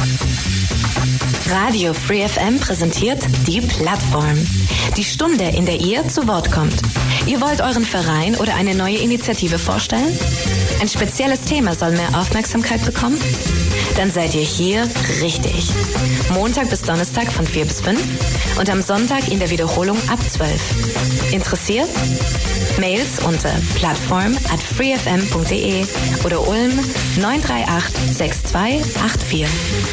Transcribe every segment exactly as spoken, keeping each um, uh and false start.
Radio Free F M präsentiert die Plattform. Die Stunde, in der ihr zu Wort kommt. Ihr wollt euren Verein oder eine neue Initiative vorstellen? Ein spezielles Thema soll mehr Aufmerksamkeit bekommen? Dann seid ihr hier richtig. Montag bis Donnerstag von vier bis fünf und am Sonntag in der Wiederholung ab zwölf. Interessiert? Mails unter plattform at freefm punkt de oder Ulm neun drei acht sechs zwei acht vier.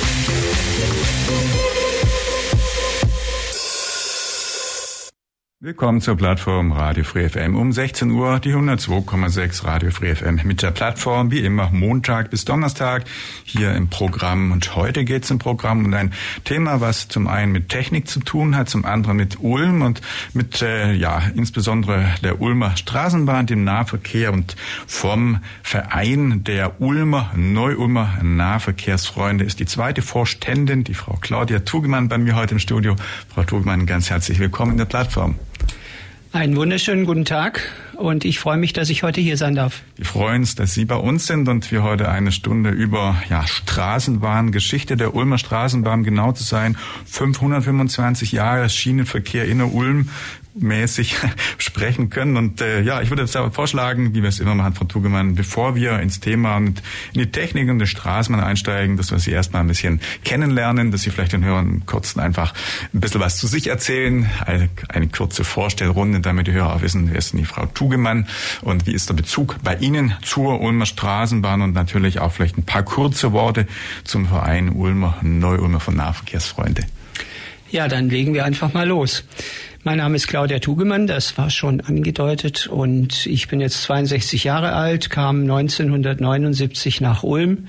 Willkommen zur Plattform Radio Free F M um sechzehn Uhr, die hundertzwei Komma sechs Radio Free F M mit der Plattform, wie immer Montag bis Donnerstag hier im Programm. Und heute geht es im Programm um ein Thema, was zum einen mit Technik zu tun hat, zum anderen mit Ulm und mit, äh, ja, insbesondere der Ulmer Straßenbahn, dem Nahverkehr und vom Verein der Ulmer, Neu-Ulmer Nahverkehrsfreunde ist die zweite Vorständin, die Frau Claudia Tugemann, bei mir heute im Studio. Frau Tugemann, ganz herzlich willkommen in der Plattform. Einen wunderschönen guten Tag und ich freue mich, dass ich heute hier sein darf. Wir freuen uns, dass Sie bei uns sind und wir heute eine Stunde über ja, Straßenbahn, Geschichte der Ulmer Straßenbahn, genau zu sein, fünfhundertfünfundzwanzig Jahre Schienenverkehr in der Ulm mäßig sprechen können. Und äh, ja, ich würde jetzt aber vorschlagen, wie wir es immer machen, Frau Tugemann, bevor wir ins Thema und in die Technik und die Straßenbahn einsteigen, dass wir Sie erstmal ein bisschen kennenlernen, dass Sie vielleicht den Hörern kurz einfach ein bisschen was zu sich erzählen, eine, eine kurze Vorstellrunde, damit die Hörer auch wissen, wer ist denn die Frau Tugemann und wie ist der Bezug bei Ihnen zur Ulmer Straßenbahn und natürlich auch vielleicht ein paar kurze Worte zum Verein Ulmer, Neu-Ulmer von Nahverkehrsfreunde. Ja, dann legen wir einfach mal los. Mein Name ist Claudia Tugemann, das war schon angedeutet und ich bin jetzt zweiundsechzig Jahre alt, kam neunzehnhundertneunundsiebzig nach Ulm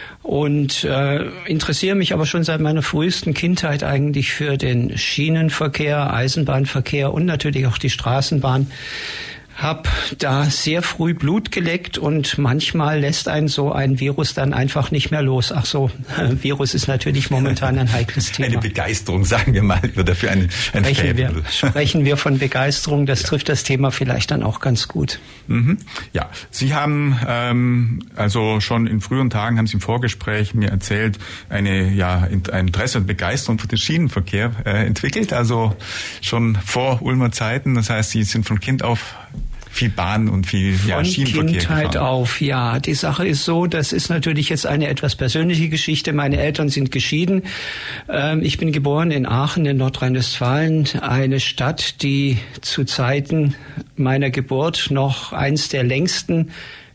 und äh, interessiere mich aber schon seit meiner frühesten Kindheit eigentlich für den Schienenverkehr, Eisenbahnverkehr und natürlich auch die Straßenbahn. Hab da sehr früh Blut geleckt und manchmal lässt einen so ein Virus dann einfach nicht mehr los. Ach so, Virus ist natürlich momentan ein heikles Thema. Eine Begeisterung, sagen wir mal, oder dafür ein, ein sprechen wir, sprechen wir von Begeisterung, das ja. trifft das Thema vielleicht dann auch ganz gut. Mhm. Ja, Sie haben ähm, also schon in früheren Tagen, haben Sie im Vorgespräch mir erzählt, eine ja ein Interesse und Begeisterung für den Schienenverkehr äh, entwickelt, also schon vor Ulmer Zeiten. Das heißt, Sie sind von Kind auf viel Bahn und viel ja, Schienenverkehr Von Kindheit gefahren. auf, ja. Die Sache ist so, das ist natürlich jetzt eine etwas persönliche Geschichte. Meine Eltern sind geschieden. Ähm, ich bin geboren in Aachen in Nordrhein-Westfalen, eine Stadt, die zu Zeiten meiner Geburt noch eins der längsten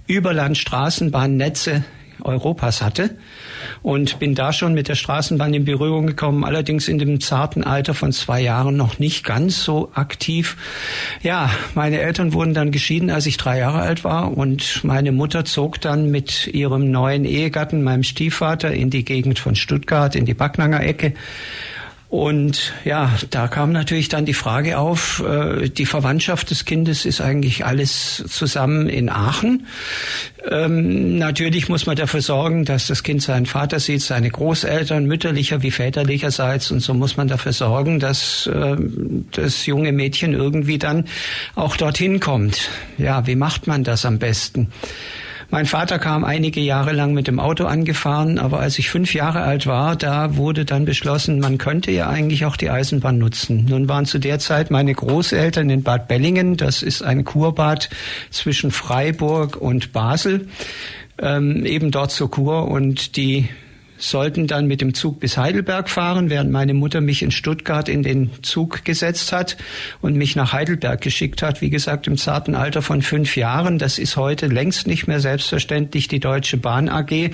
Überlandstraßenbahnnetze Europas hatte und bin da schon mit der Straßenbahn in Berührung gekommen, allerdings in dem zarten Alter von zwei Jahren noch nicht ganz so aktiv. Ja, meine Eltern wurden dann geschieden, als ich drei Jahre alt war und meine Mutter zog dann mit ihrem neuen Ehegatten, meinem Stiefvater, in die Gegend von Stuttgart, in die Backnanger Ecke. Und ja, da kam natürlich dann die Frage auf, äh, die Verwandtschaft des Kindes ist eigentlich alles zusammen in Aachen. Ähm, natürlich muss man dafür sorgen, dass das Kind seinen Vater sieht, seine Großeltern, mütterlicher wie väterlicherseits. Und so muss man dafür sorgen, dass äh, das junge Mädchen irgendwie dann auch dorthin kommt. Ja, wie macht man das am besten? Mein Vater kam einige Jahre lang mit dem Auto angefahren, aber als ich fünf Jahre alt war, da wurde dann beschlossen, man könnte ja eigentlich auch die Eisenbahn nutzen. Nun waren zu der Zeit meine Großeltern in Bad Bellingen, das ist ein Kurbad zwischen Freiburg und Basel, ähm, eben dort zur Kur und die sollten dann mit dem Zug bis Heidelberg fahren, während meine Mutter mich in Stuttgart in den Zug gesetzt hat und mich nach Heidelberg geschickt hat. Wie gesagt, im zarten Alter von fünf Jahren. Das ist heute längst nicht mehr selbstverständlich. Die Deutsche Bahn A G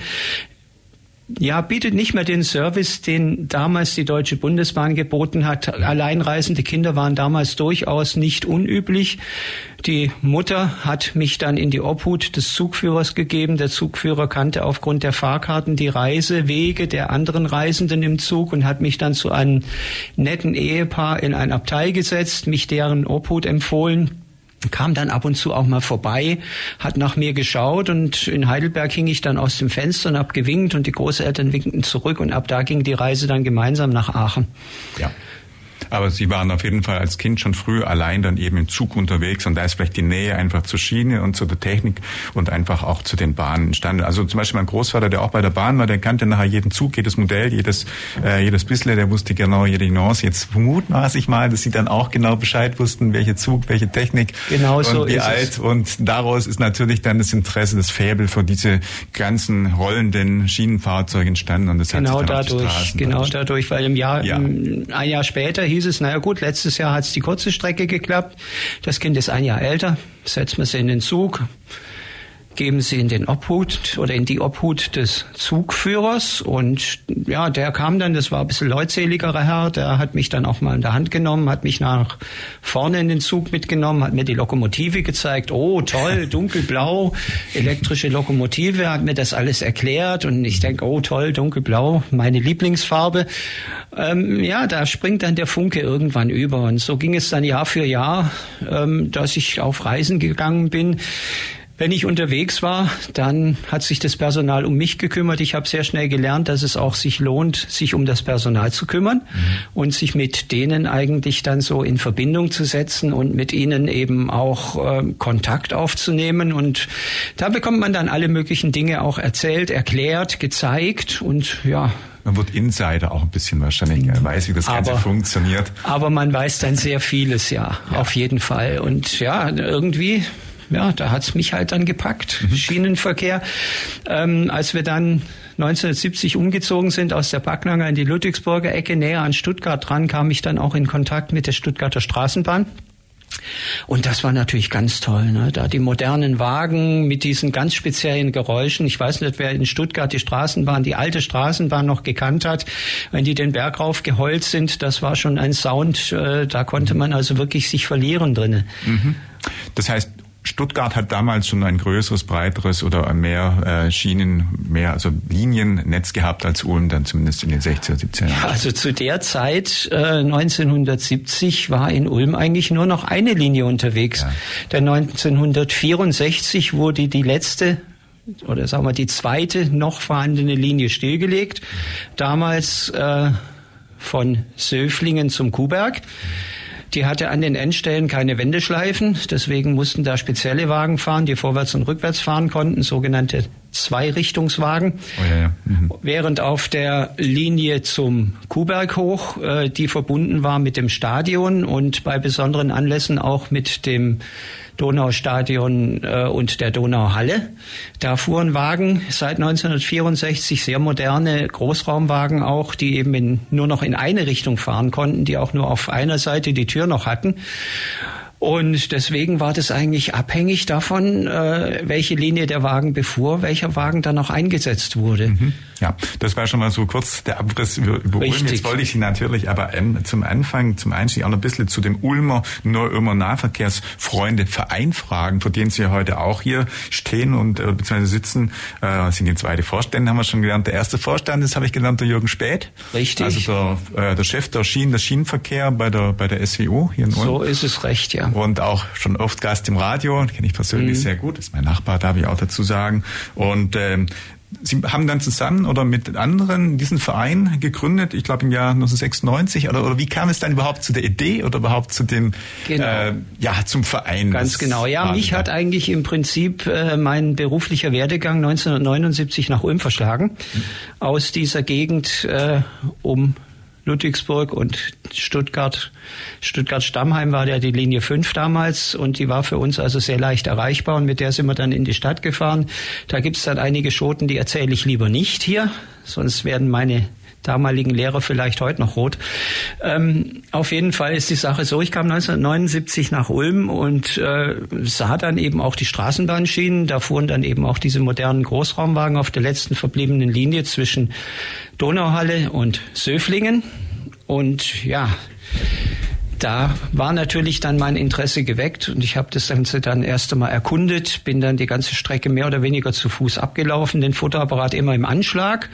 ja, bietet nicht mehr den Service, den damals die Deutsche Bundesbahn geboten hat. Alleinreisende Kinder waren damals durchaus nicht unüblich. Die Mutter hat mich dann in die Obhut des Zugführers gegeben. Der Zugführer kannte aufgrund der Fahrkarten die Reisewege der anderen Reisenden im Zug und hat mich dann zu einem netten Ehepaar in ein Abteil gesetzt, mich deren Obhut empfohlen. Kam dann ab und zu auch mal vorbei, hat nach mir geschaut und in Heidelberg hing ich dann aus dem Fenster und hab gewinkt und die Großeltern winkten zurück und ab da ging die Reise dann gemeinsam nach Aachen. Ja. Aber Sie waren auf jeden Fall als Kind schon früh allein dann eben im Zug unterwegs und da ist vielleicht die Nähe einfach zur Schiene und zu der Technik und einfach auch zu den Bahnen entstanden. Also zum Beispiel mein Großvater, der auch bei der Bahn war, der kannte nachher jeden Zug, jedes Modell, jedes äh, jedes bisschen, der wusste genau jede Nuance. Jetzt vermutmaße ich mal, dass Sie dann auch genau Bescheid wussten, welche Zug, welche Technik genau und so wie ist alt. Es. Und daraus ist natürlich dann das Interesse, das Faible für diese ganzen rollenden Schienenfahrzeuge entstanden und das genau hat sich dann dadurch, auf die Straßen genau dadurch, weil im Jahr ja. ein Jahr später hieß es, naja gut, letztes Jahr hat es die kurze Strecke geklappt. Das Kind ist ein Jahr älter, setzen wir sie in den Zug, geben sie in den Obhut oder in die Obhut des Zugführers und ja, der kam dann, das war ein bisschen leutseligerer Herr, der hat mich dann auch mal in der Hand genommen, hat mich nach vorne in den Zug mitgenommen, hat mir die Lokomotive gezeigt, oh toll, dunkelblau, elektrische Lokomotive, hat mir das alles erklärt und ich denke, oh toll, dunkelblau, meine Lieblingsfarbe. Ähm, ja, da springt dann der Funke irgendwann über und so ging es dann Jahr für Jahr, ähm, dass ich auf Reisen gegangen bin. Wenn ich unterwegs war, dann hat sich das Personal um mich gekümmert. Ich habe sehr schnell gelernt, dass es auch sich lohnt, sich um das Personal zu kümmern mhm. und sich mit denen eigentlich dann so in Verbindung zu setzen und mit ihnen eben auch äh, Kontakt aufzunehmen. Und da bekommt man dann alle möglichen Dinge auch erzählt, erklärt, gezeigt und ja. Man wird Insider auch ein bisschen wahrscheinlich, er weiß, wie das Ganze aber, funktioniert. Aber man weiß dann sehr vieles, ja, ja. auf jeden Fall. Und ja, irgendwie... Ja, da hat's mich halt dann gepackt, mhm. Schienenverkehr. Ähm, als wir dann neunzehnhundertsiebzig umgezogen sind aus der Backnanger in die Ludwigsburger Ecke, näher an Stuttgart dran, kam ich dann auch in Kontakt mit der Stuttgarter Straßenbahn. Und das war natürlich ganz toll, ne? Da die modernen Wagen mit diesen ganz speziellen Geräuschen. Ich weiß nicht, wer in Stuttgart die Straßenbahn, die alte Straßenbahn noch gekannt hat, wenn die den Berg rauf geheult sind. Das war schon ein Sound, äh, da konnte man also wirklich sich verlieren drinnen. Mhm. Das heißt, Stuttgart hat damals schon ein größeres, breiteres oder mehr äh, Schienen, mehr also Liniennetz gehabt als Ulm dann zumindest in den sechziger, siebziger Jahren. Ja, also zu der Zeit äh, neunzehnhundertsiebzig war in Ulm eigentlich nur noch eine Linie unterwegs. Ja. Denn neunzehnhundertvierundsechzig wurde die letzte oder sagen wir die zweite noch vorhandene Linie stillgelegt. Damals äh, von Söflingen zum Kuhberg. Die hatte an den Endstellen keine Wendeschleifen, deswegen mussten da spezielle Wagen fahren, die vorwärts und rückwärts fahren konnten, sogenannte Zweirichtungswagen. Oh ja, ja. Mhm. Während auf der Linie zum Kuhberg hoch, äh, die verbunden war mit dem Stadion und bei besonderen Anlässen auch mit dem Donaustadion äh, und der Donauhalle. Da fuhren Wagen seit neunzehnhundertvierundsechzig, sehr moderne Großraumwagen auch, die eben in, nur noch in eine Richtung fahren konnten, die auch nur auf einer Seite die Tür noch hatten. Und deswegen war das eigentlich abhängig davon, äh, welche Linie der Wagen befuhr, welcher Wagen dann noch eingesetzt wurde. Mhm. Ja, das war schon mal so kurz der Abriss über, über Ulm. Jetzt wollte ich Sie natürlich aber ähm, zum Anfang, zum Einstieg auch noch ein bisschen zu dem Ulmer, Neu-Ulmer Nahverkehrsfreunde-Verein fragen, für den Sie ja heute auch hier stehen und äh, beziehungsweise sitzen. Äh, sind die zweite Vorstände, haben wir schon gelernt. Der erste Vorstand, das habe ich gelernt, der Jürgen Späth. Richtig. Also der, äh, der Chef der Schienen, des Schienenverkehr bei der bei der S W O hier in Ulm. So ist es recht, ja. Und auch schon oft Gast im Radio, kenne ich persönlich mhm. sehr gut, ist mein Nachbar, darf ich auch dazu sagen. Und ähm, Sie haben dann zusammen oder mit anderen diesen Verein gegründet, ich glaube im Jahr neunzehnhundertsechsundneunzig, oder, oder wie kam es dann überhaupt zu der Idee oder überhaupt zu dem, genau. äh, ja, zum Verein? Ganz genau, ja, mich hat eigentlich im Prinzip äh, mein beruflicher Werdegang neunzehnhundertneunundsiebzig nach Ulm verschlagen, mhm. aus dieser Gegend äh, um Ludwigsburg und Stuttgart. Stuttgart-Stammheim war ja die Linie fünf damals und die war für uns also sehr leicht erreichbar und mit der sind wir dann in die Stadt gefahren. Da gibt's dann einige Schoten, die erzähle ich lieber nicht hier, sonst werden meine damaligen Lehrer vielleicht heute noch rot. Ähm, auf jeden Fall ist die Sache so, ich kam neunzehnhundertneunundsiebzig nach Ulm und äh, sah dann eben auch die Straßenbahnschienen. Da fuhren dann eben auch diese modernen Großraumwagen auf der letzten verbliebenen Linie zwischen Donauhalle und Söflingen. Und ja, da war natürlich dann mein Interesse geweckt und ich habe das Ganze dann erst einmal erkundet, bin dann die ganze Strecke mehr oder weniger zu Fuß abgelaufen, den Fotoapparat immer im Anschlag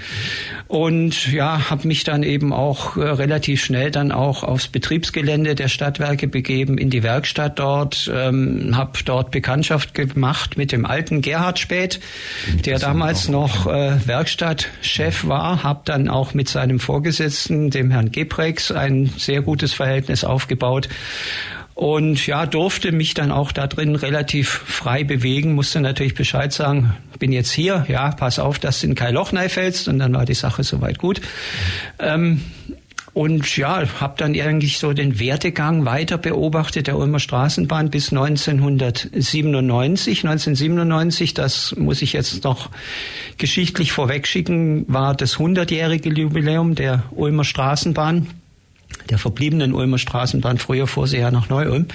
und ja, habe mich dann eben auch äh, relativ schnell dann auch aufs Betriebsgelände der Stadtwerke begeben, in die Werkstatt dort, ähm, habe dort Bekanntschaft gemacht mit dem alten Gerhard Späth, der damals noch äh, Werkstattchef war, habe dann auch mit seinem Vorgesetzten, dem Herrn Geprex, ein sehr gutes Verhältnis aufgebaut und ja, durfte mich dann auch da drin relativ frei bewegen, musste natürlich Bescheid sagen, bin jetzt hier, ja, pass auf, dass du in kein Loch fällst und dann war die Sache soweit gut. Ähm, Und ja, habe dann eigentlich so den Werdegang weiter beobachtet der Ulmer Straßenbahn bis neunzehnhundertsiebenundneunzig. neunzehnhundertsiebenundneunzig, das muss ich jetzt noch geschichtlich vorwegschicken, war das hundertjährige Jubiläum der Ulmer Straßenbahn, der verbliebenen Ulmer Straßenbahn, früher fuhr sie ja nach Neu-Ulm.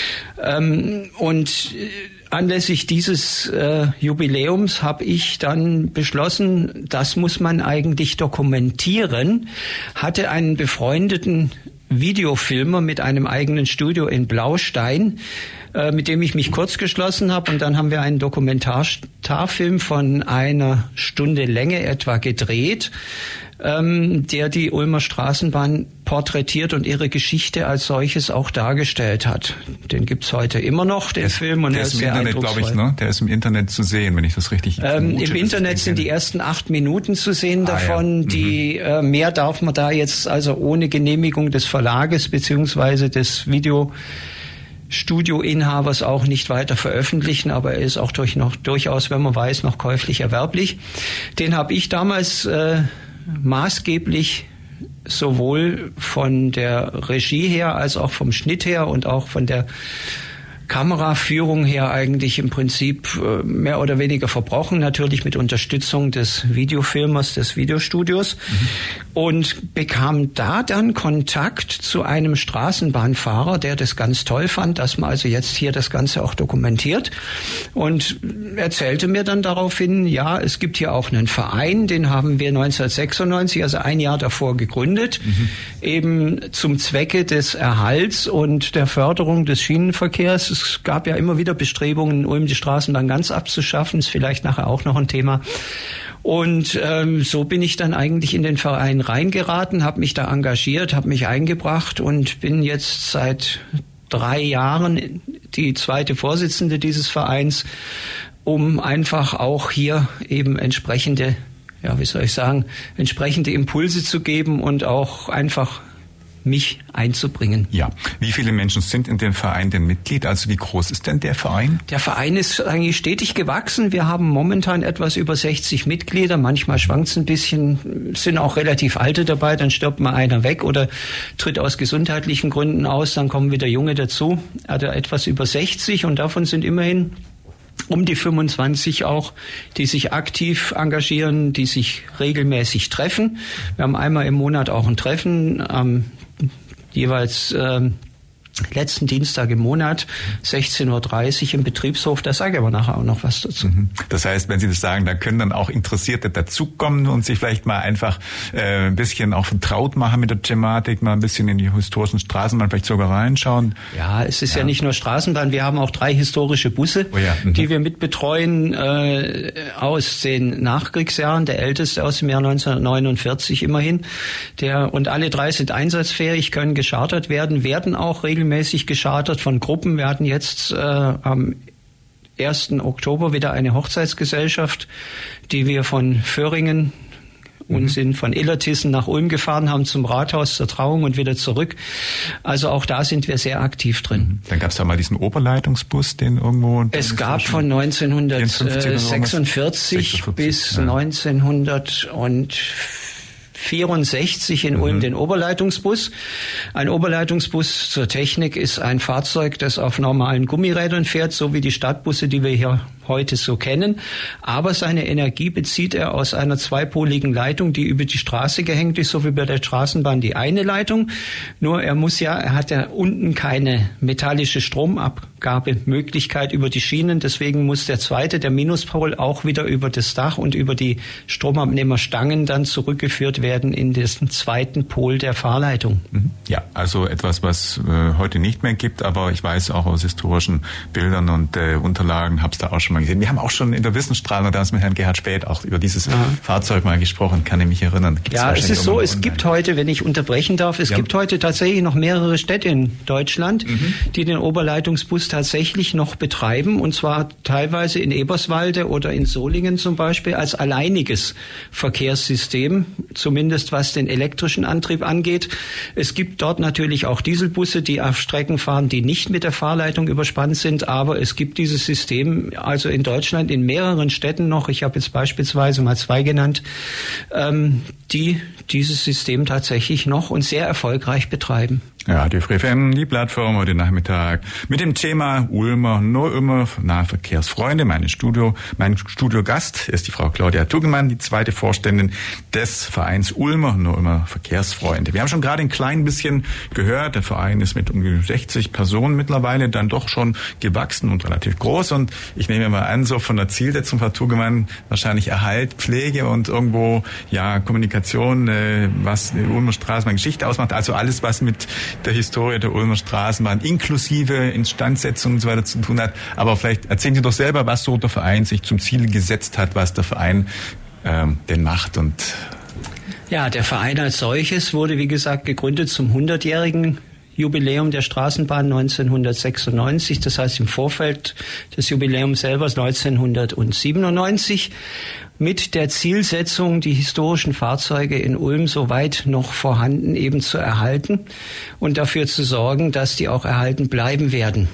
Ähm, und anlässlich dieses äh, Jubiläums habe ich dann beschlossen, das muss man eigentlich dokumentieren, hatte einen befreundeten Videofilmer mit einem eigenen Studio in Blaustein, äh, mit dem ich mich kurz geschlossen habe und dann haben wir einen Dokumentarfilm von einer Stunde Länge etwa gedreht, ähm, der die Ulmer Straßenbahn porträtiert und ihre Geschichte als solches auch dargestellt hat. Den gibt's heute immer noch, den der Film. Und der er ist ist im sehr Internet, glaube ich, ne? Der ist im Internet zu sehen, wenn ich das richtig ähm, vermute. Im Internet sind die ersten acht Minuten zu sehen davon. Ah, ja. Die mhm. äh, mehr darf man da jetzt also ohne Genehmigung des Verlages beziehungsweise des Video Studioinhabers auch nicht weiter veröffentlichen, aber er ist auch durch noch durchaus, wenn man weiß, noch käuflich erwerblich. Den habe ich damals äh, maßgeblich sowohl von der Regie her als auch vom Schnitt her und auch von der Kameraführung her eigentlich im Prinzip äh, mehr oder weniger verbrochen, natürlich mit Unterstützung des Videofilmers, des Videostudios mhm. und bekam da dann Kontakt zu einem Straßenbahnfahrer, der das ganz toll fand, dass man also jetzt hier das Ganze auch dokumentiert und erzählte mir dann daraufhin, ja, es gibt hier auch einen Verein, den haben wir neunzehnhundertsechsundneunzig, also ein Jahr davor gegründet, mhm. eben zum Zwecke des Erhalts und der Förderung des Schienenverkehrs. Es gab ja immer wieder Bestrebungen, in Ulm die Straßenbahn ganz abzuschaffen, ist vielleicht nachher auch noch ein Thema. Und ähm, so bin ich dann eigentlich in den Verein reingeraten, habe mich da engagiert, habe mich eingebracht und bin jetzt seit drei Jahren die zweite Vorsitzende dieses Vereins, um einfach auch hier eben entsprechende, ja, wie soll ich sagen, entsprechende Impulse zu geben und auch einfach mich einzubringen. Ja. Wie viele Menschen sind in dem Verein denn Mitglied? Also wie groß ist denn der Verein? Der Verein ist eigentlich stetig gewachsen. Wir haben momentan etwas über sechzig Mitglieder. Manchmal schwankt es ein bisschen. Es sind auch relativ alte dabei. Dann stirbt mal einer weg oder tritt aus gesundheitlichen Gründen aus. Dann kommen wieder Junge dazu. Also etwas über sechzig und davon sind immerhin um die fünfundzwanzig auch, die sich aktiv engagieren, die sich regelmäßig treffen. Wir haben einmal im Monat auch ein Treffen am jeweils ähm, letzten Dienstag im Monat, sechzehn Uhr dreißig im Betriebshof, da sage ich aber nachher auch noch was dazu. Das heißt, wenn Sie das sagen, da können dann auch Interessierte dazukommen und sich vielleicht mal einfach äh, ein bisschen auch vertraut machen mit der Thematik, mal ein bisschen in die historischen Straßenbahn vielleicht sogar reinschauen. Ja, es ist ja, ja nicht nur Straßenbahn, wir haben auch drei historische Busse, oh ja. mhm. die wir mitbetreuen äh, aus den Nachkriegsjahren, der älteste aus dem Jahr neunzehnhundertneunundvierzig immerhin. Der, und alle drei sind einsatzfähig, können geschartert werden, werden auch regelmäßig regelmäßig geschartert von Gruppen. Wir hatten jetzt äh, am ersten Oktober wieder eine Hochzeitsgesellschaft, die wir von Föhringen mhm. und sind von Illertissen nach Ulm gefahren, haben zum Rathaus zur Trauung und wieder zurück. Also auch da sind wir sehr aktiv drin. Dann gab es da mal diesen Oberleitungsbus, den irgendwo... Es gab von neunzehnhundertsechsundvierzig bis ja. neunzehnhundertvierundsechzig in Ulm mhm. den Oberleitungsbus. Ein Oberleitungsbus zur Technik ist ein Fahrzeug, das auf normalen Gummirädern fährt, so wie die Stadtbusse, die wir hier heute so kennen. Aber seine Energie bezieht er aus einer zweipoligen Leitung, die über die Straße gehängt ist, so wie bei der Straßenbahn die eine Leitung. Nur er muss ja, er hat ja unten keine metallische Stromabgabemöglichkeit über die Schienen. Deswegen muss der zweite, der Minuspol, auch wieder über das Dach und über die Stromabnehmerstangen dann zurückgeführt werden in den zweiten Pol der Fahrleitung. Ja, also etwas, was äh, heute nicht mehr gibt, aber ich weiß auch aus historischen Bildern und äh, Unterlagen, habe es da auch schon mal gesehen. Wir haben auch schon in der Wissensstrahlung damals mit Herrn Gerhard Späth auch über dieses ja. Fahrzeug mal gesprochen, kann ich mich erinnern. Gibt's ja, es ist so, es gibt heute, wenn ich unterbrechen darf, es ja. gibt heute tatsächlich noch mehrere Städte in Deutschland, mhm. die den Oberleitungsbus tatsächlich noch betreiben, und zwar teilweise in Eberswalde oder in Solingen zum Beispiel als alleiniges Verkehrssystem, zumindest was den elektrischen Antrieb angeht. Es gibt dort natürlich auch Dieselbusse, die auf Strecken fahren, die nicht mit der Fahrleitung überspannt sind, aber es gibt dieses System also in Deutschland in mehreren Städten noch, ich habe jetzt beispielsweise mal zwei genannt, ähm, die dieses System tatsächlich noch und sehr erfolgreich betreiben. Ja, die Free F M, die Plattform heute Nachmittag mit dem Thema Ulmer Neu-Ulmer Nahverkehrsfreunde. Mein Studio, mein Studiogast ist die Frau Claudia Tugemann, die zweite Vorständin des Vereins Ulmer Neu-Ulmer Verkehrsfreunde. Wir haben schon gerade ein klein bisschen gehört, der Verein ist mit um sechzig Personen mittlerweile dann doch schon gewachsen und relativ groß, und ich nehme mal an, so von der Zielsetzung, Frau Tugemann, wahrscheinlich Erhalt, Pflege und irgendwo, ja, Kommunikation, äh, was die Ulmer Straßenbahn Geschichte ausmacht, also alles, was mit der Historie der Ulmer Straßenbahn inklusive Instandsetzung und so weiter zu tun hat. Aber vielleicht erzählen Sie doch selber, was so der Verein sich zum Ziel gesetzt hat, was der Verein ähm, denn macht. Und ja, der Verein als solches wurde, wie gesagt, gegründet zum hundertjährigen Jubiläum der Straßenbahn neunzehnhundertsechsundneunzig, das heißt im Vorfeld des Jubiläums selber neunzehnhundertsiebenundneunzig, mit der Zielsetzung, die historischen Fahrzeuge in Ulm soweit noch vorhanden eben zu erhalten und dafür zu sorgen, dass die auch erhalten bleiben werden.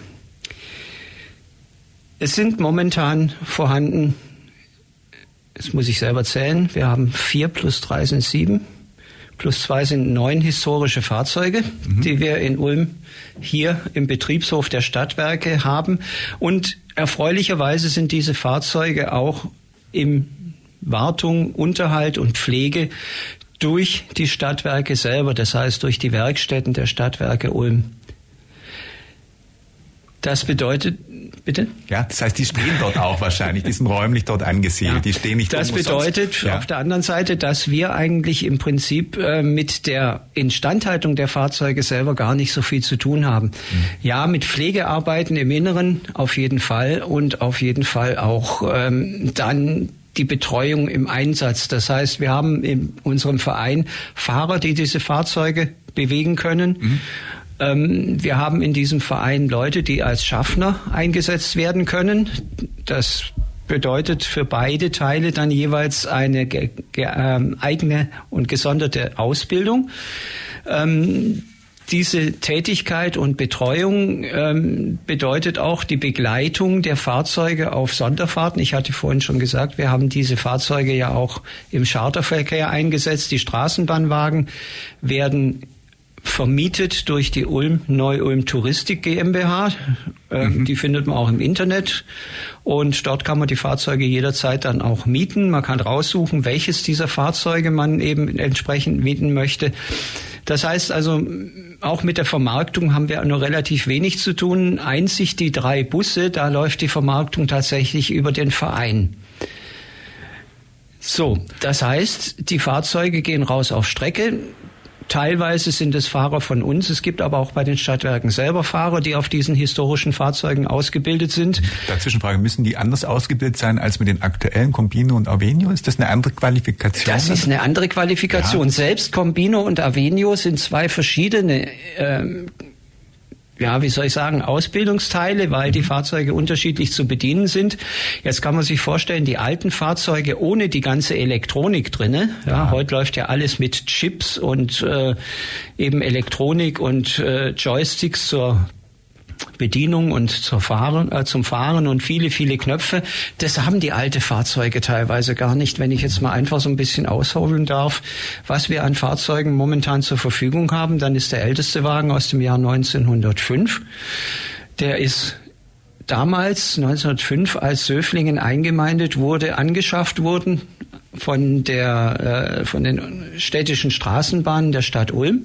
Es sind momentan vorhanden, das muss ich selber zählen, wir haben vier plus drei sind sieben. Plus zwei sind neun historische Fahrzeuge, mhm. die wir in Ulm hier im Betriebshof der Stadtwerke haben. Und erfreulicherweise sind diese Fahrzeuge auch im Wartung, Unterhalt und Pflege durch die Stadtwerke selber, das heißt durch die Werkstätten der Stadtwerke Ulm. Das bedeutet, bitte? Ja, das heißt, die stehen dort auch wahrscheinlich, die sind räumlich dort angesiedelt, ja, die stehen nicht Das bedeutet ja. auf der anderen Seite, dass wir eigentlich im Prinzip äh, mit der Instandhaltung der Fahrzeuge selber gar nicht so viel zu tun haben. Mhm. Ja, mit Pflegearbeiten im Inneren auf jeden Fall und auf jeden Fall auch ähm, dann die Betreuung im Einsatz. Das heißt, wir haben in unserem Verein Fahrer, die diese Fahrzeuge bewegen können. Mhm. Wir haben in diesem Verein Leute, die als Schaffner eingesetzt werden können. Das bedeutet für beide Teile dann jeweils eine ge- ge- äh, eigene und gesonderte Ausbildung. Ähm, diese Tätigkeit und Betreuung ähm, bedeutet auch die Begleitung der Fahrzeuge auf Sonderfahrten. Ich hatte vorhin schon gesagt, wir haben diese Fahrzeuge ja auch im Charterverkehr eingesetzt. Die Straßenbahnwagen werden vermietet durch die Ulm Neu-Ulm Touristik GmbH. Äh, mhm. Die findet man auch im Internet. Und dort kann man die Fahrzeuge jederzeit dann auch mieten. Man kann raussuchen, welches dieser Fahrzeuge man eben entsprechend mieten möchte. Das heißt also, auch mit der Vermarktung haben wir nur relativ wenig zu tun. Einzig die drei Busse, da läuft die Vermarktung tatsächlich über den Verein. So, das heißt, die Fahrzeuge gehen raus auf Strecke. Teilweise sind es Fahrer von uns. Es gibt aber auch bei den Stadtwerken selber Fahrer, die auf diesen historischen Fahrzeugen ausgebildet sind. Dazwischenfrage, müssen die anders ausgebildet sein als mit den aktuellen Combino und Avenio? Ist das eine andere Qualifikation? Das ist eine andere Qualifikation. Ja. Selbst Combino und Avenio sind zwei verschiedene ähm, ja, wie soll ich sagen, Ausbildungsteile, weil die Fahrzeuge unterschiedlich zu bedienen sind. Jetzt kann man sich vorstellen, die alten Fahrzeuge ohne die ganze Elektronik drinne. Ja, ja. Heute läuft ja alles mit Chips und äh, eben Elektronik und äh, Joysticks zur Bedienung und zur Fahren, äh, zum Fahren und viele, viele Knöpfe. Das haben die alte Fahrzeuge teilweise gar nicht. Wenn ich jetzt mal einfach so ein bisschen ausholen darf, was wir an Fahrzeugen momentan zur Verfügung haben, dann ist der älteste Wagen aus dem Jahr neunzehnhundertfünf. Der ist damals neunzehnhundertfünf, als Söflingen eingemeindet wurde, angeschafft wurden von der, äh, von den städtischen Straßenbahnen der Stadt Ulm.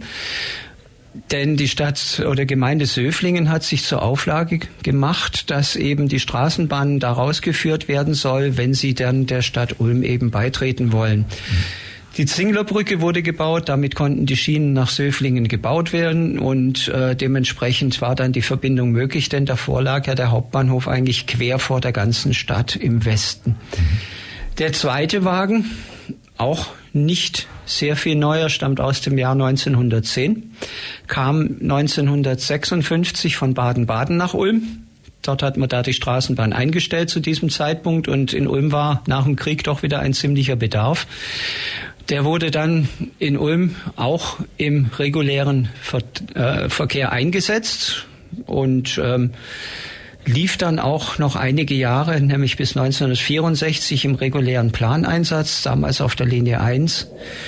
Denn die Stadt oder Gemeinde Söflingen hat sich zur Auflage gemacht, dass eben die Straßenbahn da rausgeführt werden soll, wenn sie dann der Stadt Ulm eben beitreten wollen. Mhm. Die Zinglerbrücke wurde gebaut, damit konnten die Schienen nach Söflingen gebaut werden und äh, dementsprechend war dann die Verbindung möglich, denn davor lag ja der Hauptbahnhof eigentlich quer vor der ganzen Stadt im Westen. Mhm. Der zweite Wagen, auch nicht sehr viel neuer, stammt aus dem Jahr neunzehnhundertzehn, kam neunzehnhundertsechsundfünfzig von Baden-Baden nach Ulm. Dort hat man da die Straßenbahn eingestellt zu diesem Zeitpunkt und in Ulm war nach dem Krieg doch wieder ein ziemlicher Bedarf. Der wurde dann in Ulm auch im regulären Ver- äh, Verkehr eingesetzt und ähm, lief dann auch noch einige Jahre, nämlich bis neunzehnhundertvierundsechzig im regulären Planeinsatz, damals auf der Linie eins.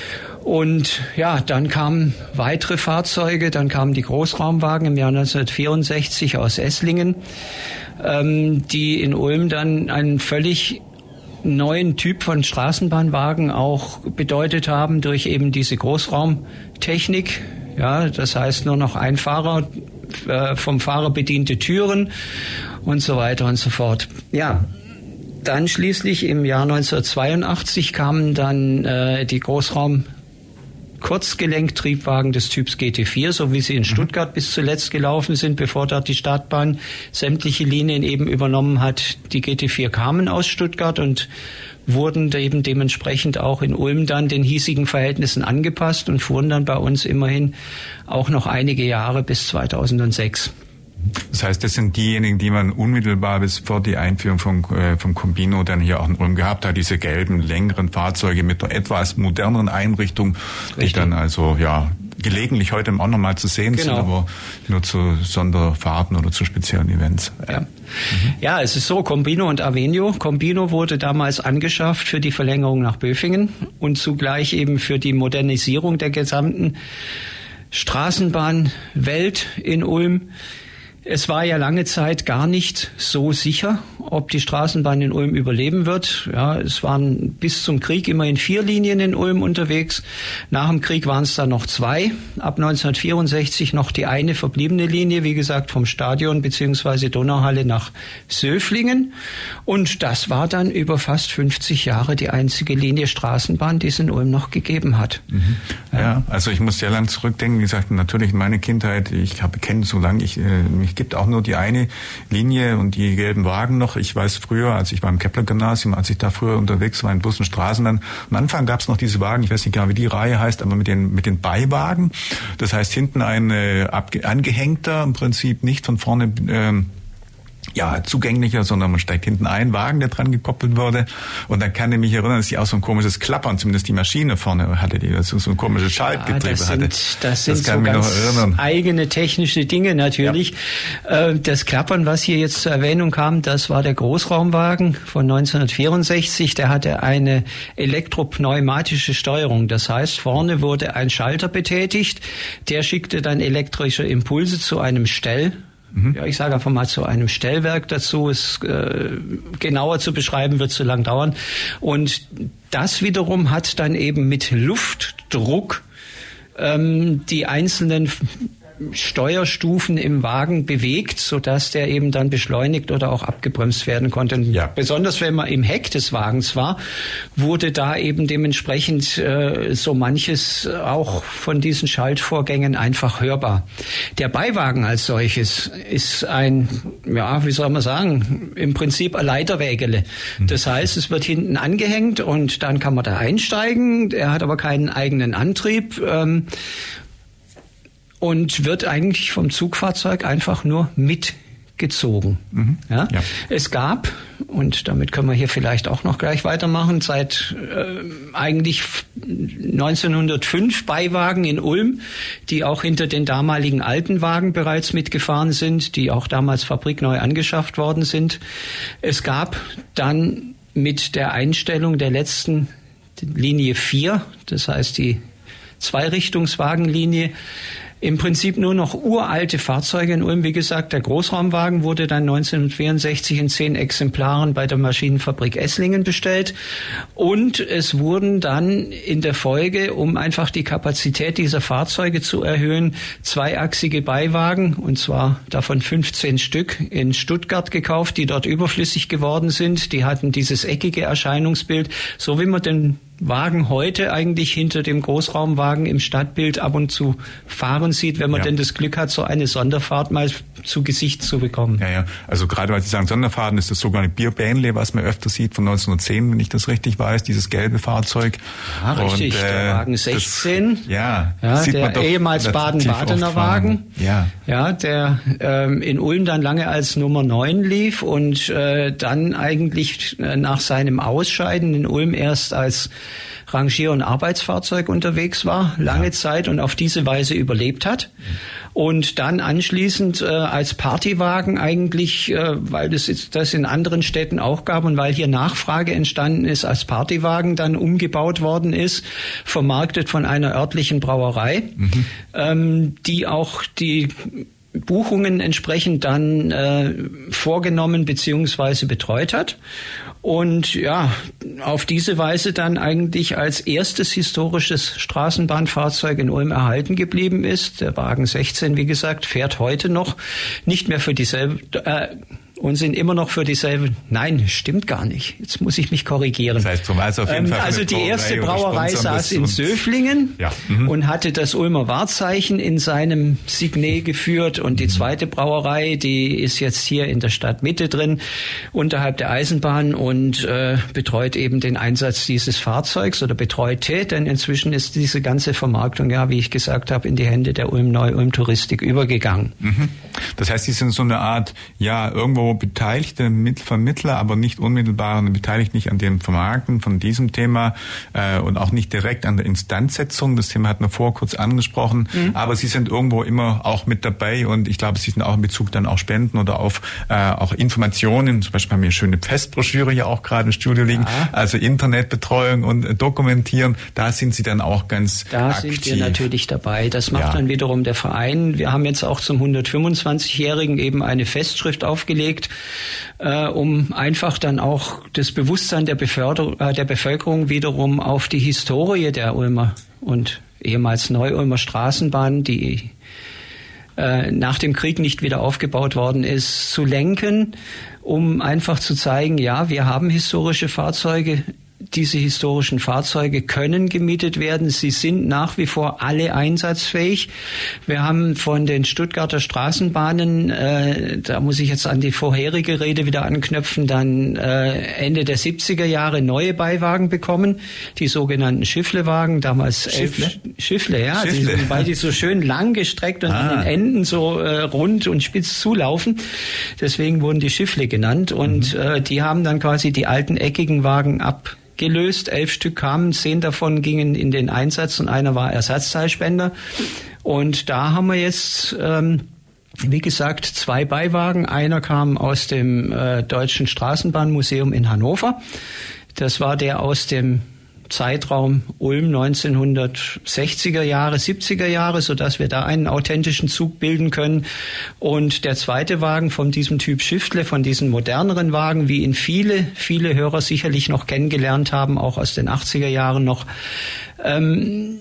Und ja, dann kamen weitere Fahrzeuge, dann kamen die Großraumwagen im Jahr neunzehnhundertvierundsechzig aus Esslingen, ähm, die in Ulm dann einen völlig neuen Typ von Straßenbahnwagen auch bedeutet haben durch eben diese Großraumtechnik. Ja, das heißt nur noch ein Fahrer, vom Fahrer bediente Türen und so weiter und so fort. Ja, dann schließlich im Jahr neunzehnhundertzweiundachtzig kamen dann äh, die Großraum Kurzgelenktriebwagen des Typs G T vier, so wie sie in Stuttgart bis zuletzt gelaufen sind, bevor dort die Stadtbahn sämtliche Linien eben übernommen hat. Die G T vier kamen aus Stuttgart und wurden eben dementsprechend auch in Ulm dann den hiesigen Verhältnissen angepasst und fuhren dann bei uns immerhin auch noch einige Jahre bis zweitausendsechs. Das heißt, das sind diejenigen, die man unmittelbar bis vor die Einführung vom, äh, vom Combino dann hier auch in Ulm gehabt hat, diese gelben, längeren Fahrzeuge mit einer etwas moderneren Einrichtung, Richtig. die dann also, ja, gelegentlich heute auch nochmal zu sehen genau. sind, aber nur zu Sonderfahrten oder zu speziellen Events. Ja. Mhm. ja, es ist so, Combino und Avenio. Combino wurde damals angeschafft für die Verlängerung nach Böfingen und zugleich eben für die Modernisierung der gesamten Straßenbahnwelt in Ulm. Es war ja lange Zeit gar nicht so sicher, ob die Straßenbahn in Ulm überleben wird. Ja, es waren bis zum Krieg immerhin vier Linien in Ulm unterwegs. Nach dem Krieg waren es dann noch zwei. Ab neunzehnhundertvierundsechzig noch die eine verbliebene Linie, wie gesagt, vom Stadion bzw. Donauhalle nach Söflingen. Und das war dann über fast fünfzig Jahre die einzige Linie Straßenbahn, die es in Ulm noch gegeben hat. Mhm. Ja, ja, also ich muss sehr lang zurückdenken. Wie gesagt, natürlich in meine Kindheit, ich habe kenne so lange, ich äh, mich gibt auch nur die eine Linie und die gelben Wagen noch. Ich weiß früher, als ich beim Kepler-Gymnasium, als ich da früher unterwegs war in Bus und Straßenbahn, am Anfang gab es noch diese Wagen, ich weiß nicht genau, wie die Reihe heißt, aber mit den mit den Beiwagen. Das heißt, hinten ein äh, angehängter, im Prinzip nicht von vorne ähm, ja, zugänglicher, sondern man steigt hinten ein, Wagen, der dran gekoppelt wurde. Und dann kann ich mich erinnern, dass die auch so ein komisches Klappern, zumindest die Maschine vorne hatte, die so, so ein komisches Schaltgetriebe ja, das hatte. Sind, das sind das so ganz eigene technische Dinge natürlich. Ja. Das Klappern, was hier jetzt zur Erwähnung kam, das war der Großraumwagen von neunzehnhundertvierundsechzig. Der hatte eine elektropneumatische Steuerung. Das heißt, vorne wurde ein Schalter betätigt. Der schickte dann elektrische Impulse zu einem Stell. Ja, ich sage einfach mal zu einem Stellwerk dazu. Es äh, genauer zu beschreiben wird zu lang dauern. Und das wiederum hat dann eben mit Luftdruck ähm, die einzelnen Steuerstufen im Wagen bewegt, sodass der eben dann beschleunigt oder auch abgebremst werden konnte. Ja. Besonders wenn man im Heck des Wagens war, wurde da eben dementsprechend äh, so manches auch von diesen Schaltvorgängen einfach hörbar. Der Beiwagen als solches ist ein, ja, wie soll man sagen, im Prinzip ein Leiterwägele. Das heißt, es wird hinten angehängt und dann kann man da einsteigen. Er hat aber keinen eigenen Antrieb. Ähm, Und wird eigentlich vom Zugfahrzeug einfach nur mitgezogen. Mhm. Ja? Ja. Es gab, und damit können wir hier vielleicht auch noch gleich weitermachen, seit äh, eigentlich neunzehnhundertfünf Beiwagen in Ulm, die auch hinter den damaligen alten Wagen bereits mitgefahren sind, die auch damals fabrikneu angeschafft worden sind. Es gab dann mit der Einstellung der letzten Linie vier, das heißt die Zweirichtungswagenlinie, im Prinzip nur noch uralte Fahrzeuge in Ulm. Wie gesagt, der Großraumwagen wurde dann neunzehnhundertvierundsechzig in zehn Exemplaren bei der Maschinenfabrik Esslingen bestellt. Und es wurden dann in der Folge, um einfach die Kapazität dieser Fahrzeuge zu erhöhen, zweiachsige Beiwagen, und zwar davon fünfzehn Stück, in Stuttgart gekauft, die dort überflüssig geworden sind. Die hatten dieses eckige Erscheinungsbild, so wie man den Wagen heute eigentlich hinter dem Großraumwagen im Stadtbild ab und zu fahren sieht, wenn man ja. denn das Glück hat, so eine Sonderfahrt mal zu Gesicht zu bekommen. Ja, ja. Also gerade weil Sie sagen Sonderfahrten, ist das sogenannte Bierbähnle, was man öfter sieht, von neunzehnhundertzehn, wenn ich das richtig weiß, dieses gelbe Fahrzeug. Ja, richtig. Und, äh, der Wagen sechzehn. Das, ja, ja sieht der man doch ehemals Baden-Badener Wagen. Ja. Ja, der ähm, in Ulm dann lange als Nummer neun lief und äh, dann eigentlich äh, nach seinem Ausscheiden in Ulm erst als Rangier- und Arbeitsfahrzeug unterwegs war, lange ja. Zeit, und auf diese Weise überlebt hat. Und dann anschließend äh, als Partywagen eigentlich, äh, weil das, das in anderen Städten auch gab und weil hier Nachfrage entstanden ist, als Partywagen dann umgebaut worden ist, vermarktet von einer örtlichen Brauerei, mhm. ähm, die auch die Buchungen entsprechend dann äh, vorgenommen beziehungsweise betreut hat. Und ja, auf diese Weise dann eigentlich als erstes historisches Straßenbahnfahrzeug in Ulm erhalten geblieben ist. Der Wagen sechzehn, wie gesagt, fährt heute noch nicht mehr für dieselbe, äh, und sind immer noch für dieselbe, nein, stimmt gar nicht. Jetzt muss ich mich korrigieren. Das heißt, zum also auf jeden ähm, Fall also die erste Brauerei saß in Söflingen ja. mhm. und hatte das Ulmer Wahrzeichen in seinem Signet geführt, und die zweite Brauerei, die ist jetzt hier in der Stadtmitte drin, unterhalb der Eisenbahn, und äh, betreut eben den Einsatz dieses Fahrzeugs oder betreute, denn inzwischen ist diese ganze Vermarktung, ja, wie ich gesagt habe, in die Hände der Ulm Neu-Ulm Touristik übergegangen. Mhm. Das heißt, Sie sind so eine Art, ja, irgendwo beteiligte Vermittler, aber nicht unmittelbar beteiligt nicht an dem Vermarkten von diesem Thema äh, und auch nicht direkt an der Instandsetzung. Das Thema hatten wir vorher kurz angesprochen, mhm. aber Sie sind irgendwo immer auch mit dabei, und ich glaube, Sie sind auch in Bezug dann auf Spenden oder auf äh, auch Informationen. Zum Beispiel haben wir eine schöne Festbroschüre hier auch gerade im Studio liegen, ja. also Internetbetreuung und äh, Dokumentieren. Da sind Sie dann auch ganz da aktiv. Da sind wir natürlich dabei. Das macht ja. dann wiederum der Verein. Wir haben jetzt auch zum hundertfünfundzwanzigjährigen eben eine Festschrift aufgelegt, Äh, um einfach dann auch das Bewusstsein der, Beförder- äh, der Bevölkerung wiederum auf die Historie der Ulmer und ehemals Neu-Ulmer Straßenbahn, die äh, nach dem Krieg nicht wieder aufgebaut worden ist, zu lenken, um einfach zu zeigen, ja, wir haben historische Fahrzeuge. Diese historischen Fahrzeuge können gemietet werden. Sie sind nach wie vor alle einsatzfähig. Wir haben von den Stuttgarter Straßenbahnen, äh, da muss ich jetzt an die vorherige Rede wieder anknüpfen, dann äh, Ende der siebziger Jahre neue Beiwagen bekommen, die sogenannten Schifflewagen, damals Schiffle? elf Schiffle, ja, Schiffle. Die, weil die so schön lang gestreckt und ah. an den Enden so äh, rund und spitz zulaufen. Deswegen wurden die Schiffle genannt, und mhm. äh, die haben dann quasi die alten eckigen Wagen ab gelöst. Elf Stück kamen, zehn davon gingen in den Einsatz und einer war Ersatzteilspender. Und da haben wir jetzt, ähm, wie gesagt, zwei Beiwagen. Einer kam aus dem äh, Deutschen Straßenbahnmuseum in Hannover. Das war der aus dem Zeitraum Ulm neunzehnhundertsechziger Jahre, siebziger Jahre, so dass wir da einen authentischen Zug bilden können. Und der zweite Wagen von diesem Typ Schiffle, von diesen moderneren Wagen, wie ihn viele, viele Hörer sicherlich noch kennengelernt haben, auch aus den achtziger Jahren noch, ähm,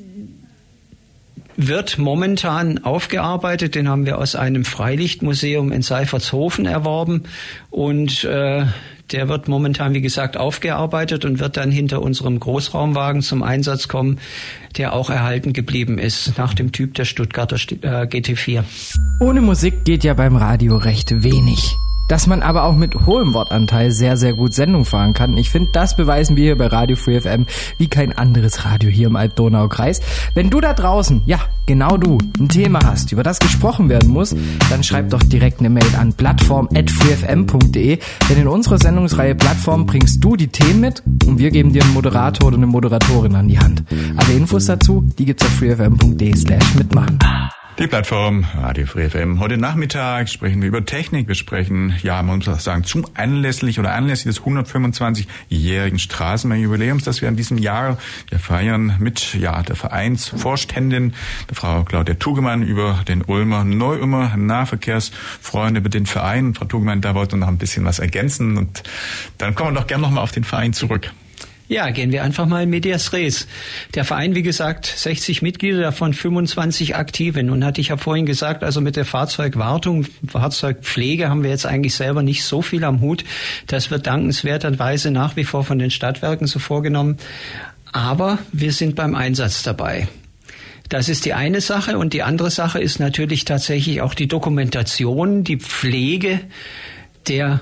wird momentan aufgearbeitet. Den haben wir aus einem Freilichtmuseum in Seifertshofen erworben, und äh, der wird momentan, wie gesagt, aufgearbeitet und wird dann hinter unserem Großraumwagen zum Einsatz kommen, der auch erhalten geblieben ist, nach dem Typ der Stuttgarter G T vier. Ohne Musik geht ja beim Radio recht wenig. Dass man aber auch mit hohem Wortanteil sehr, sehr gut Sendung fahren kann. Ich finde, das beweisen wir hier bei Radio Free F M wie kein anderes Radio hier im Alb-Donau-Kreis. Wenn du da draußen, ja, genau du, ein Thema hast, über das gesprochen werden muss, dann schreib doch direkt eine Mail an plattform at freefm punkt de, denn in unserer Sendungsreihe Plattform bringst du die Themen mit und wir geben dir einen Moderator oder eine Moderatorin an die Hand. Alle Infos dazu, die gibt's auf freefm punkt de slash mitmachen. Die Plattform Radio Free F M. Heute Nachmittag sprechen wir über Technik. Wir sprechen, ja, man muss auch sagen, zum anlässlich oder anlässlich des hundertfünfundzwanzigjährigen Straßenbahnjubiläums, das wir in diesem Jahr wir feiern mit, ja, der Vereinsvorständin, der Frau Claudia Tugemann, über den Ulmer Neu-Ulmer Nahverkehrsfreunde, über den Verein. Frau Tugemann, da wollte noch ein bisschen was ergänzen und dann kommen wir doch gerne nochmal auf den Verein zurück. Ja, gehen wir einfach mal in medias res. Der Verein, wie gesagt, sechzig Mitglieder, davon fünfundzwanzig aktive. Nun hatte ich ja vorhin gesagt, also mit der Fahrzeugwartung, Fahrzeugpflege haben wir jetzt eigentlich selber nicht so viel am Hut. Das wird dankenswerterweise nach wie vor von den Stadtwerken so vorgenommen. Aber wir sind beim Einsatz dabei. Das ist die eine Sache. Und die andere Sache ist natürlich tatsächlich auch die Dokumentation, die Pflege der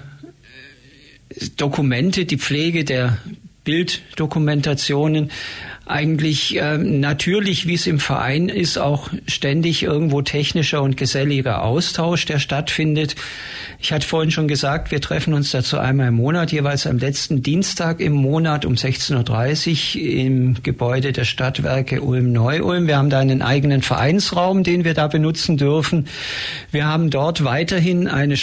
Dokumente, die Pflege der Bilddokumentationen, eigentlich äh, natürlich, wie es im Verein ist, auch ständig irgendwo technischer und geselliger Austausch, der stattfindet. Ich hatte vorhin schon gesagt, wir treffen uns dazu einmal im Monat, jeweils am letzten Dienstag im Monat um sechzehn Uhr dreißig im Gebäude der Stadtwerke Ulm-Neu-Ulm. Wir haben da einen eigenen Vereinsraum, den wir da benutzen dürfen. Wir haben dort weiterhin eine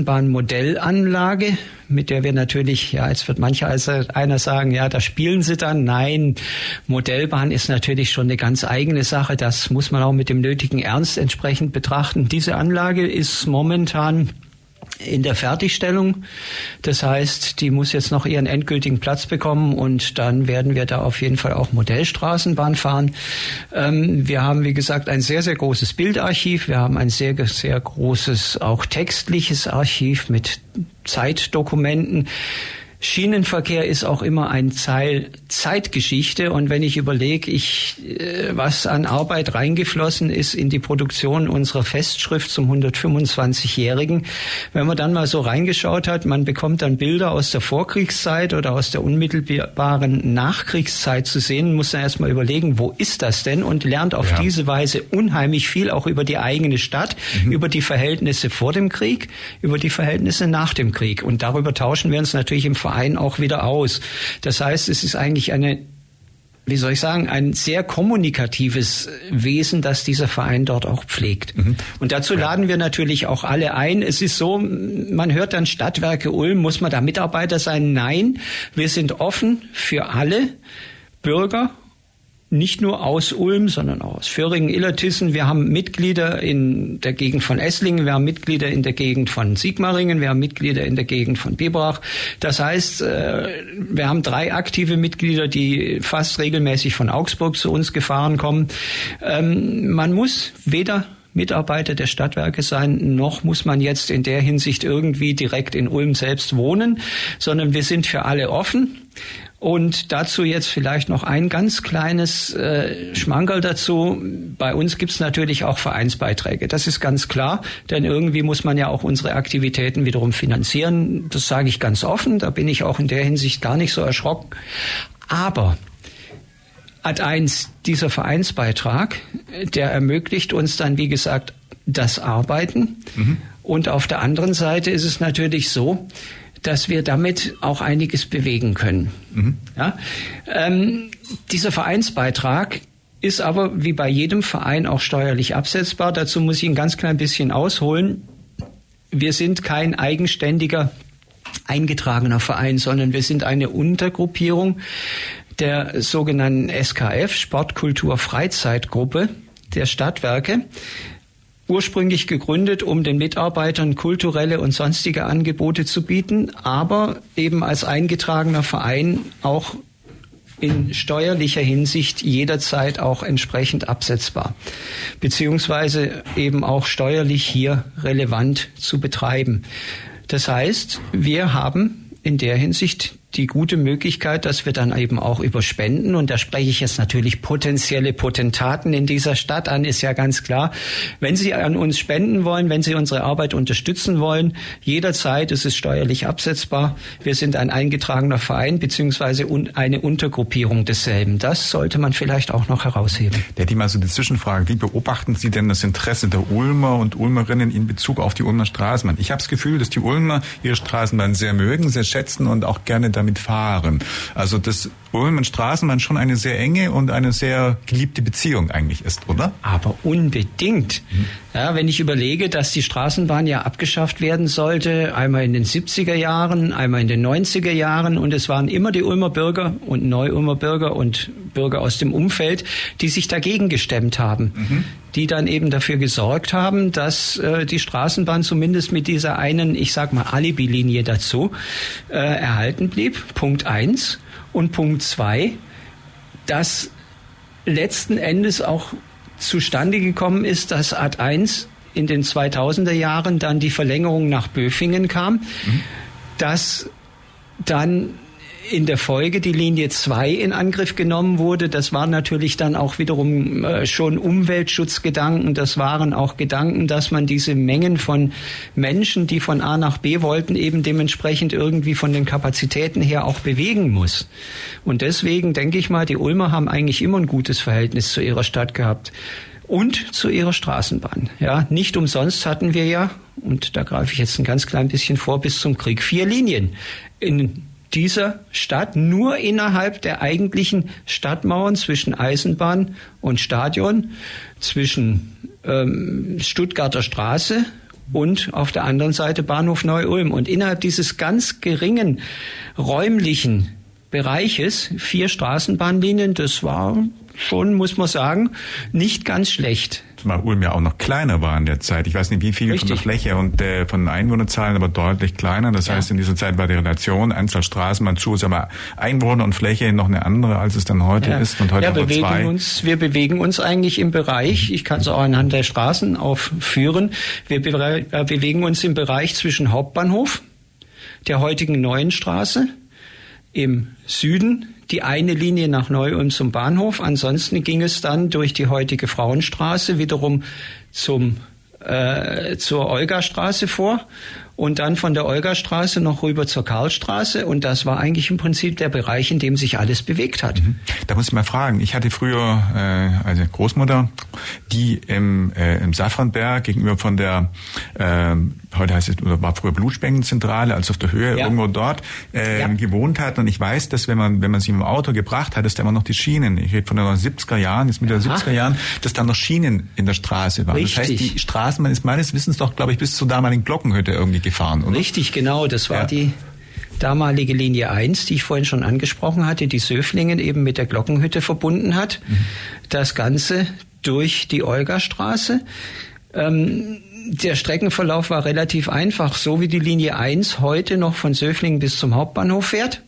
Straßenbahnmodellanlage, mit der wir natürlich, ja, jetzt wird mancher als einer sagen, ja, da spielen sie dann. Nein, Modellbahn ist natürlich schon eine ganz eigene Sache. Das muss man auch mit dem nötigen Ernst entsprechend betrachten. Diese Anlage ist momentan in der Fertigstellung. Das heißt, die muss jetzt noch ihren endgültigen Platz bekommen und dann werden wir da auf jeden Fall auch Modellstraßenbahn fahren. Ähm, wir haben, wie gesagt, ein sehr, sehr großes Bildarchiv. Wir haben ein sehr, sehr großes, auch textliches Archiv mit Zeitdokumenten. Schienenverkehr ist auch immer ein Teil Zeitgeschichte und wenn ich überlege, ich, was an Arbeit reingeflossen ist in die Produktion unserer Festschrift zum hundertfünfundzwanzigjährigen, wenn man dann mal so reingeschaut hat, man bekommt dann Bilder aus der Vorkriegszeit oder aus der unmittelbaren Nachkriegszeit zu sehen, muss dann erstmal überlegen, wo ist das denn und lernt auf ja. diese Weise unheimlich viel auch über die eigene Stadt, mhm. über die Verhältnisse vor dem Krieg, über die Verhältnisse nach dem Krieg und darüber tauschen wir uns natürlich im Verein auch wieder aus. Das heißt, es ist eigentlich eine, wie soll ich sagen, ein sehr kommunikatives Wesen, das dieser Verein dort auch pflegt. Mhm. Und dazu laden wir natürlich auch alle ein. Es ist so, man hört dann Stadtwerke Ulm, muss man da Mitarbeiter sein? Nein, wir sind offen für alle Bürger, nicht nur aus Ulm, sondern auch aus Föhringen, Illertissen. Wir haben Mitglieder in der Gegend von Esslingen, wir haben Mitglieder in der Gegend von Sigmaringen, wir haben Mitglieder in der Gegend von Biberach. Das heißt, wir haben drei aktive Mitglieder, die fast regelmäßig von Augsburg zu uns gefahren kommen. Man muss weder Mitarbeiter der Stadtwerke sein, noch muss man jetzt in der Hinsicht irgendwie direkt in Ulm selbst wohnen, sondern wir sind für alle offen. Und dazu jetzt vielleicht noch ein ganz kleines äh, Schmankerl dazu. Bei uns gibt's natürlich auch Vereinsbeiträge. Das ist ganz klar, denn irgendwie muss man ja auch unsere Aktivitäten wiederum finanzieren. Das sage ich ganz offen, da bin ich auch in der Hinsicht gar nicht so erschrocken. Aber Ad eins, dieser Vereinsbeitrag, der ermöglicht uns dann, wie gesagt, das Arbeiten. Mhm. Und auf der anderen Seite ist es natürlich so, dass wir damit auch einiges bewegen können. Mhm. Ja? Ähm, dieser Vereinsbeitrag ist aber wie bei jedem Verein auch steuerlich absetzbar. Dazu muss ich ein ganz klein bisschen ausholen. Wir sind kein eigenständiger, eingetragener Verein, sondern wir sind eine Untergruppierung der sogenannten S K F, Sport, Kultur, Freizeitgruppe der Stadtwerke. Ursprünglich gegründet, um den Mitarbeitern kulturelle und sonstige Angebote zu bieten, aber eben als eingetragener Verein auch in steuerlicher Hinsicht jederzeit auch entsprechend absetzbar, beziehungsweise eben auch steuerlich hier relevant zu betreiben. Das heißt, wir haben in der Hinsicht die gute Möglichkeit, dass wir dann eben auch über Spenden, und da spreche ich jetzt natürlich potenzielle Potentaten in dieser Stadt an, ist ja ganz klar. Wenn Sie an uns spenden wollen, wenn Sie unsere Arbeit unterstützen wollen, jederzeit ist es steuerlich absetzbar. Wir sind ein eingetragener Verein beziehungsweise eine Untergruppierung desselben. Das sollte man vielleicht auch noch herausheben. Der die mal so die Zwischenfrage, wie beobachten Sie denn das Interesse der Ulmer und Ulmerinnen in Bezug auf die Ulmer Straßenbahn? Ich habe das Gefühl, dass die Ulmer ihre Straßenbahn sehr mögen, sehr schätzen und auch gerne da damit fahren. Also dass Ulm und Straßenbahn schon eine sehr enge und eine sehr geliebte Beziehung eigentlich ist, oder? Aber unbedingt. Mhm. Ja, wenn ich überlege, dass die Straßenbahn ja abgeschafft werden sollte, einmal in den siebziger Jahren, einmal in den neunziger Jahren, und es waren immer die Ulmer Bürger und Neu-Ulmer Bürger und Bürger aus dem Umfeld, die sich dagegen gestemmt haben, mhm. die dann eben dafür gesorgt haben, dass äh, die Straßenbahn zumindest mit dieser einen, ich sag mal, Alibi-Linie dazu äh, erhalten blieb. Punkt eins. Und Punkt zwei, dass letzten Endes auch zustande gekommen ist, dass A D eins in den zweitausender Jahren dann die Verlängerung nach Böfingen kam, mhm. dass dann in der Folge die Linie zwei in Angriff genommen wurde. Das waren natürlich dann auch wiederum äh, schon Umweltschutzgedanken. Das waren auch Gedanken, dass man diese Mengen von Menschen, die von A nach B wollten, eben dementsprechend irgendwie von den Kapazitäten her auch bewegen muss. Und deswegen denke ich mal, die Ulmer haben eigentlich immer ein gutes Verhältnis zu ihrer Stadt gehabt. Und zu ihrer Straßenbahn. Ja, nicht umsonst hatten wir ja, und da greife ich jetzt ein ganz klein bisschen vor, bis zum Krieg vier Linien in dieser Stadt, nur innerhalb der eigentlichen Stadtmauern zwischen Eisenbahn und Stadion, zwischen ähm, Stuttgarter Straße und auf der anderen Seite Bahnhof Neu-Ulm. Und innerhalb dieses ganz geringen räumlichen Bereiches vier Straßenbahnlinien, das war schon, muss man sagen, nicht ganz schlecht. Zumal Ulm ja auch noch kleiner war in der Zeit. Ich weiß nicht, wie viel Richtig. Von der Fläche und äh, von den Einwohnerzahlen, aber deutlich kleiner. Das ja. heißt, in dieser Zeit war die Relation Anzahl Straßenbahn zu, aber Einwohner und Fläche noch eine andere, als es dann heute ja. ist. Und heute ja, haben wir zwei. Uns, wir bewegen uns eigentlich im Bereich, ich kann es auch anhand der Straßen aufführen, wir be- äh, bewegen uns im Bereich zwischen Hauptbahnhof, der heutigen Neuen Straße, im Süden die eine Linie nach Neu-Ulm zum Bahnhof. Ansonsten ging es dann durch die heutige Frauenstraße wiederum zum äh, zur Olgastraße vor und dann von der Olgastraße noch rüber zur Karlstraße. Und das war eigentlich im Prinzip der Bereich, in dem sich alles bewegt hat. Da muss ich mal fragen. Ich hatte früher äh, eine Großmutter, die im, äh, im Safranberg gegenüber von der, äh, heute heißt es, oder war früher Blutspendenzentrale, also auf der Höhe ja. irgendwo dort, äh, ja. gewohnt hat. Und ich weiß, dass wenn man wenn man sie im Auto gebracht hat, dass da immer noch die Schienen, ich rede von den siebziger Jahren, jetzt mit der siebziger Jahren, dass da noch Schienen in der Straße waren. Richtig. Das heißt, die Straßenbahn ist meines Wissens doch, glaube ich, bis zur damaligen Glockenhütte irgendwie gefahren, oder? Richtig, genau. Das war ja. die damalige Linie eins, die ich vorhin schon angesprochen hatte, die Söflingen eben mit der Glockenhütte verbunden hat. Mhm. Das Ganze durch die Olgastraße. Ähm, der Streckenverlauf war relativ einfach, so wie die Linie eins heute noch von Söflingen bis zum Hauptbahnhof fährt.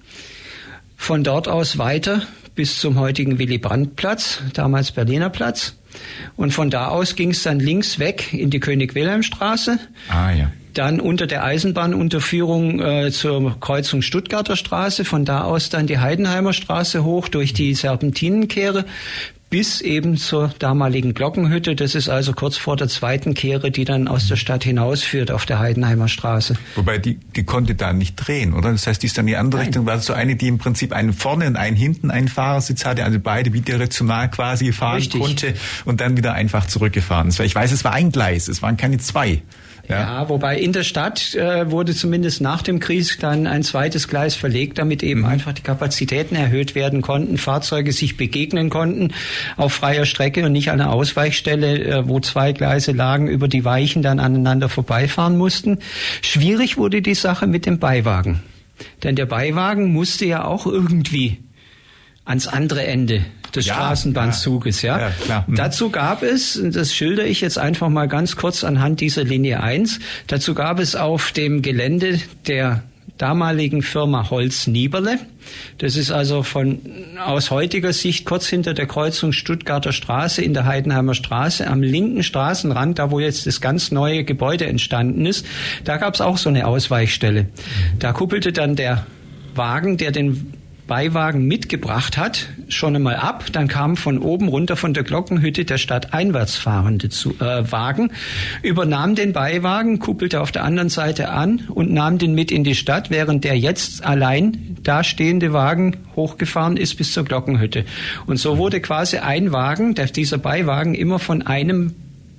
Von dort aus weiter bis zum heutigen Willy-Brandt-Platz, damals Berliner Platz. Und von da aus ging es dann links weg in die König-Wilhelm-Straße. Ah, ja. Dann unter der Eisenbahnunterführung äh, zur Kreuzung Stuttgarter Straße. Von da aus dann die Heidenheimer Straße hoch durch die Serpentinenkehre bis eben zur damaligen Glockenhütte. Das ist also kurz vor der zweiten Kehre, die dann aus der Stadt hinausführt auf der Heidenheimer Straße. Wobei die, die konnte da nicht drehen, oder? Das heißt, die ist dann in die andere Nein. Richtung. War das so eine, die im Prinzip einen vorne und einen hinten einen Fahrersitz hatte, also beide bidirektional quasi fahren Richtig. Konnte und dann wieder einfach zurückgefahren ist. Weil ich weiß, es war ein Gleis, es waren keine zwei. Ja. ja, wobei in der Stadt äh, wurde zumindest nach dem Krieg dann ein zweites Gleis verlegt, damit eben mhm. einfach die Kapazitäten erhöht werden konnten, Fahrzeuge sich begegnen konnten auf freier Strecke und nicht an einer Ausweichstelle, äh, wo zwei Gleise lagen, über die Weichen dann aneinander vorbeifahren mussten. Schwierig wurde die Sache mit dem Beiwagen, denn der Beiwagen musste ja auch irgendwie ans andere Ende des ja, Straßenbahnzuges, ja. ja. ja klar. Mhm. Dazu gab es, das schildere ich jetzt einfach mal ganz kurz anhand dieser Linie eins, dazu gab es auf dem Gelände der damaligen Firma Holz-Nieberle, das ist also von aus heutiger Sicht kurz hinter der Kreuzung Stuttgarter Straße in der Heidenheimer Straße, am linken Straßenrand, da wo jetzt das ganz neue Gebäude entstanden ist, da gab es auch so eine Ausweichstelle. Da kuppelte dann der Wagen, der den Beiwagen mitgebracht hat, schon einmal ab. Dann kam von oben runter von der Glockenhütte der Stadt einwärts fahrende zu, äh, Wagen, übernahm den Beiwagen, kuppelte auf der anderen Seite an und nahm den mit in die Stadt, während der jetzt allein dastehende Wagen hochgefahren ist bis zur Glockenhütte. Und so wurde quasi ein Wagen, der, dieser Beiwagen, immer von einem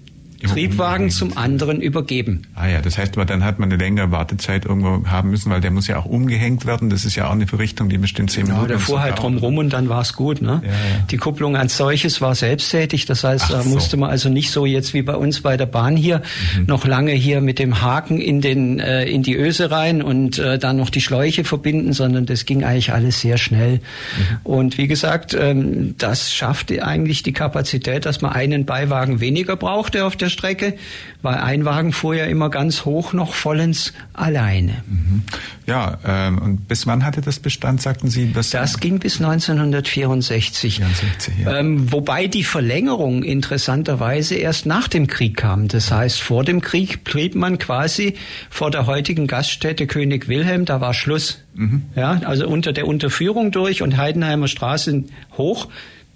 Triebwagen zum anderen übergeben. Ah ja, das heißt aber, dann hat man eine längere Wartezeit irgendwo haben müssen, weil der muss ja auch umgehängt werden. Das ist ja auch eine Verrichtung, die bestimmt zehn Minuten. Ja, der fuhr halt drum rum und dann war es gut. Ne? Ja, ja. Die Kupplung als solches war selbsttätig. Das heißt, Ach da musste so. man also nicht so jetzt wie bei uns bei der Bahn hier mhm. noch lange hier mit dem Haken in den äh, in die Öse rein und äh, dann noch die Schläuche verbinden, sondern das ging eigentlich alles sehr schnell. Mhm. Und wie gesagt, ähm, das schaffte eigentlich die Kapazität, dass man einen Beiwagen weniger brauchte auf der Strecke, weil ein Wagen fuhr ja immer ganz hoch noch vollends alleine. Mhm. Ja, ähm, und bis wann hatte das Bestand, sagten Sie? Das, das ging bis neunzehnhundertvierundsechzig. vierundsechzig, ja. ähm, wobei die Verlängerung interessanterweise erst nach dem Krieg kam. Das heißt, vor dem Krieg blieb man quasi vor der heutigen Gaststätte König Wilhelm, da war Schluss. Mhm. Ja, also unter der Unterführung durch und Heidenheimer Straße hoch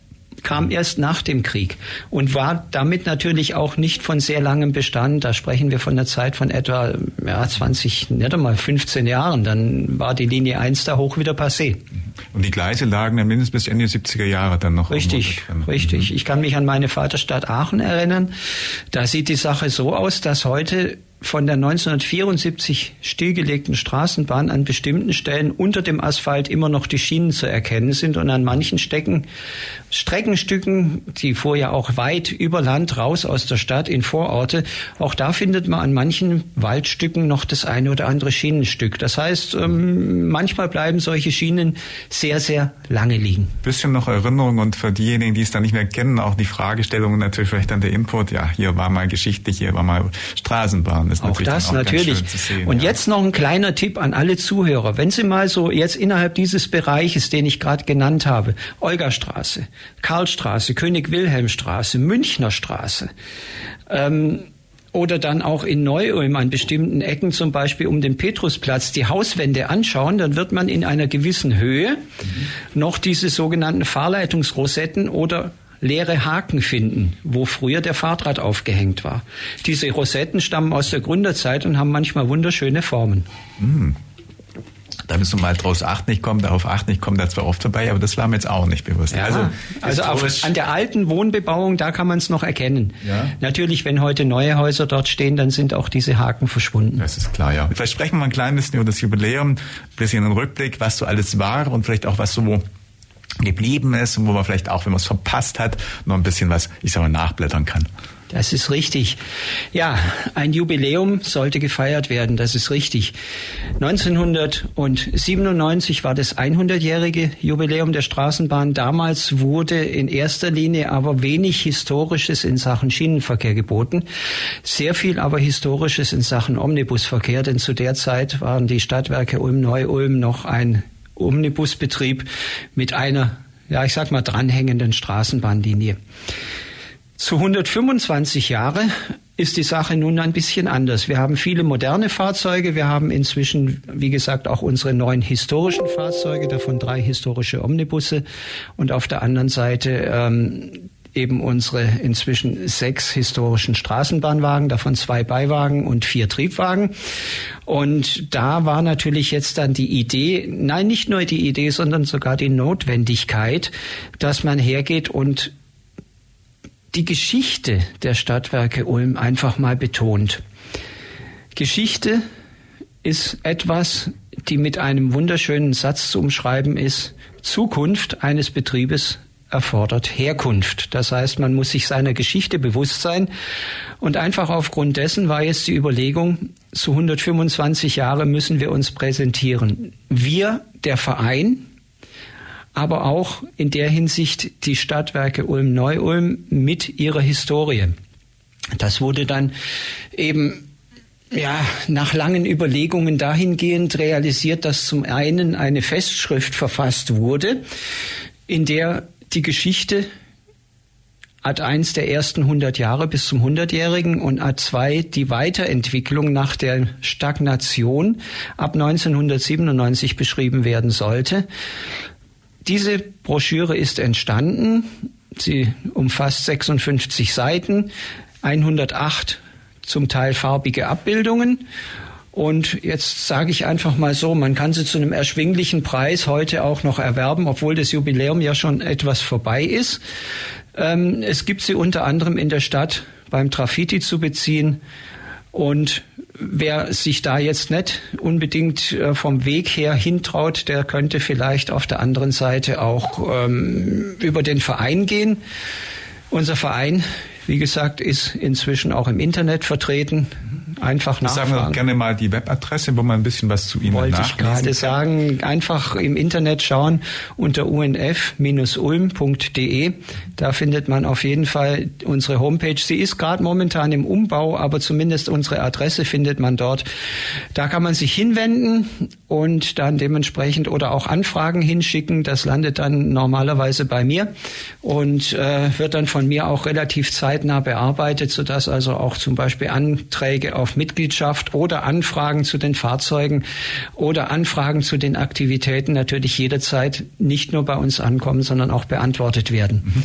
kam erst nach dem Krieg und war damit natürlich auch nicht von sehr langem Bestand. Da sprechen wir von einer Zeit von etwa ja, zwanzig, nicht einmal fünfzehn Jahren. Dann war die Linie eins da hoch wieder passé. Und die Gleise lagen dann mindestens bis Ende siebziger Jahre dann noch. Richtig, richtig. Mhm. Ich kann mich an meine Vaterstadt Aachen erinnern. Da sieht die Sache so aus, dass heute von der neunzehnhundertvierundsiebzig stillgelegten Straßenbahn an bestimmten Stellen unter dem Asphalt immer noch die Schienen zu erkennen sind und an manchen Stecken, Streckenstücken, die fuhr ja auch weit über Land raus aus der Stadt in Vororte, auch da findet man an manchen Waldstücken noch das eine oder andere Schienenstück. Das heißt, ähm, manchmal bleiben solche Schienen sehr, sehr lange liegen. Bisschen noch Erinnerung und für diejenigen, die es dann nicht mehr kennen, auch die Fragestellungen natürlich vielleicht dann der Input. Ja, hier war mal Geschichte, hier war mal Straßenbahn. Das auch das auch natürlich. Sehen, und ja. Jetzt noch ein kleiner Tipp an alle Zuhörer. Wenn Sie mal so jetzt innerhalb dieses Bereiches, den ich gerade genannt habe, Olgastraße, Karlstraße, König-Wilhelm-Straße, Münchner Straße, ähm, oder dann auch in Neu-Ulm an bestimmten Ecken, zum Beispiel um den Petrusplatz, die Hauswände anschauen, dann wird man in einer gewissen Höhe mhm. noch diese sogenannten Fahrleitungsrosetten oder leere Haken finden, wo früher der Fahrdraht aufgehängt war. Diese Rosetten stammen aus der Gründerzeit und haben manchmal wunderschöne Formen. Mm. Da müssen wir mal draus achten, ich komme darauf achten, ich komme da zwar oft vorbei, aber das war mir jetzt auch nicht bewusst. Ja, also also auf, an der alten Wohnbebauung, da kann man es noch erkennen. Ja. Natürlich, wenn heute neue Häuser dort stehen, dann sind auch diese Haken verschwunden. Das ist klar, ja. Vielleicht sprechen wir mal ein klein bisschen über das Jubiläum, ein bisschen einen Rückblick, was so alles war und vielleicht auch was so geblieben ist und wo man vielleicht auch, wenn man es verpasst hat, noch ein bisschen was, ich sag mal, nachblättern kann. Das ist richtig. Ja, ein Jubiläum sollte gefeiert werden, das ist richtig. neunzehnhundertsiebenundneunzig war das hundertjährige Jubiläum der Straßenbahn. Damals wurde in erster Linie aber wenig Historisches in Sachen Schienenverkehr geboten. Sehr viel aber Historisches in Sachen Omnibusverkehr, denn zu der Zeit waren die Stadtwerke Ulm-Neu-Ulm noch ein Omnibusbetrieb mit einer, ja, ich sag mal, dranhängenden Straßenbahnlinie. Zu hundertfünfundzwanzig Jahre ist die Sache nun ein bisschen anders. Wir haben viele moderne Fahrzeuge. Wir haben inzwischen, wie gesagt, auch unsere neuen historischen Fahrzeuge, davon drei historische Omnibusse und auf der anderen Seite ähm, eben unsere inzwischen sechs historischen Straßenbahnwagen, davon zwei Beiwagen und vier Triebwagen. Und da war natürlich jetzt dann die Idee, nein, nicht nur die Idee, sondern sogar die Notwendigkeit, dass man hergeht und die Geschichte der Stadtwerke Ulm einfach mal betont. Geschichte ist etwas, die mit einem wunderschönen Satz zu umschreiben ist: Zukunft eines Betriebes erfordert Herkunft. Das heißt, man muss sich seiner Geschichte bewusst sein. Und einfach aufgrund dessen war jetzt die Überlegung, zu hundertfünfundzwanzig Jahre müssen wir uns präsentieren. Wir, der Verein, aber auch in der Hinsicht die Stadtwerke Ulm-Neu-Ulm mit ihrer Historie. Das wurde dann eben ja, nach langen Überlegungen dahingehend realisiert, dass zum einen eine Festschrift verfasst wurde, in der die Geschichte Ad eins der ersten hundert Jahre bis zum hundertjährigen und Ad zwei die Weiterentwicklung nach der Stagnation ab neunzehnhundertsiebenundneunzig beschrieben werden sollte. Diese Broschüre ist entstanden. Sie umfasst sechsundfünfzig Seiten, hundertacht zum Teil farbige Abbildungen. Und jetzt sage ich einfach mal so, man kann sie zu einem erschwinglichen Preis heute auch noch erwerben, obwohl das Jubiläum ja schon etwas vorbei ist. Ähm, es gibt sie unter anderem in der Stadt beim Trafiti zu beziehen. Und wer sich da jetzt nicht unbedingt vom Weg her hintraut, der könnte vielleicht auf der anderen Seite auch ähm, über den Verein gehen. Unser Verein, wie gesagt, ist inzwischen auch im Internet vertreten. Einfach nachfragen. Sagen wir gerne mal die Webadresse, wo man ein bisschen was zu Ihnen Wollte nachlesen ich gerade kann. sagen, einfach im Internet schauen unter u n f Bindestrich ulm Punkt d e. Da findet man auf jeden Fall unsere Homepage. Sie ist gerade momentan im Umbau, aber zumindest unsere Adresse findet man dort. Da kann man sich hinwenden und dann dementsprechend oder auch Anfragen hinschicken. Das landet dann normalerweise bei mir und äh, wird dann von mir auch relativ zeitnah bearbeitet, sodass also auch zum Beispiel Anträge auf Mitgliedschaft oder Anfragen zu den Fahrzeugen oder Anfragen zu den Aktivitäten natürlich jederzeit nicht nur bei uns ankommen, sondern auch beantwortet werden. Mhm.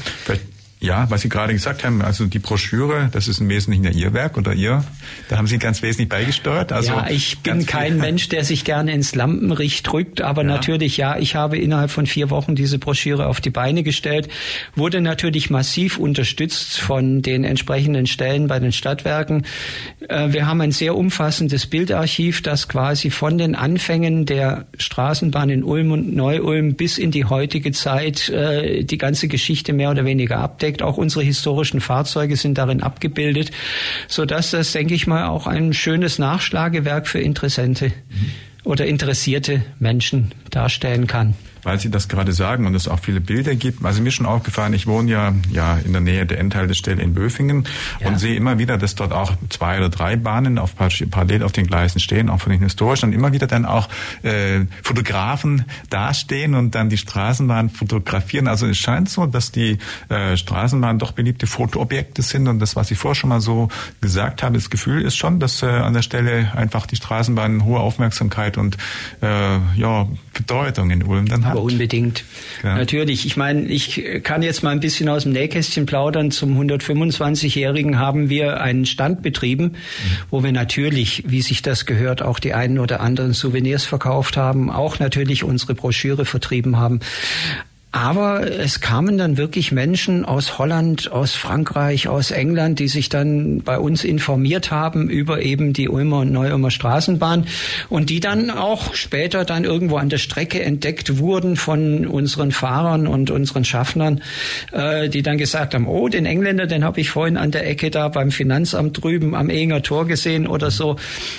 Ja, was Sie gerade gesagt haben, also die Broschüre, das ist im Wesentlichen ja Ihr Werk oder Ihr, da haben Sie ganz wesentlich beigesteuert. Also ja, ich bin kein Mensch, der sich gerne ins Lampenlicht drückt, aber ja. natürlich, ja, ich habe innerhalb von vier Wochen diese Broschüre auf die Beine gestellt, wurde natürlich massiv unterstützt von den entsprechenden Stellen bei den Stadtwerken. Wir haben ein sehr umfassendes Bildarchiv, das quasi von den Anfängen der Straßenbahn in Ulm und Neu-Ulm bis in die heutige Zeit die ganze Geschichte mehr oder weniger abdeckt. Auch unsere historischen Fahrzeuge sind darin abgebildet, sodass das, denke ich mal, auch ein schönes Nachschlagewerk für Interessente mhm. oder interessierte Menschen darstellen kann. Weil Sie das gerade sagen und es auch viele Bilder gibt. Also mir ist schon aufgefallen, ich wohne ja ja in der Nähe der Endhaltestelle in Böfingen ja. und sehe immer wieder, dass dort auch zwei oder drei Bahnen auf parallel auf den Gleisen stehen, auch von den historischen, und immer wieder dann auch äh, Fotografen dastehen und dann die Straßenbahn fotografieren. Also es scheint so, dass die äh, Straßenbahnen doch beliebte Fotoobjekte sind, und das, was ich vorher schon mal so gesagt habe, das Gefühl ist schon, dass äh, an der Stelle einfach die Straßenbahn hohe Aufmerksamkeit und äh, ja Bedeutung in Ulm dann hat. Aber unbedingt. Ja. Natürlich. Ich meine, ich kann jetzt mal ein bisschen aus dem Nähkästchen plaudern. Zum hundertfünfundzwanzigjährigen haben wir einen Stand betrieben, mhm. wo wir natürlich, wie sich das gehört, auch die einen oder anderen Souvenirs verkauft haben, auch natürlich unsere Broschüre vertrieben haben. Aber es kamen dann wirklich Menschen aus Holland, aus Frankreich, aus England, die sich dann bei uns informiert haben über eben die Ulmer und Neu-Ulmer Straßenbahn und die dann auch später dann irgendwo an der Strecke entdeckt wurden von unseren Fahrern und unseren Schaffnern, äh, die dann gesagt haben, oh, den Engländer, den habe ich vorhin an der Ecke da beim Finanzamt drüben am Ehinger Tor gesehen oder so.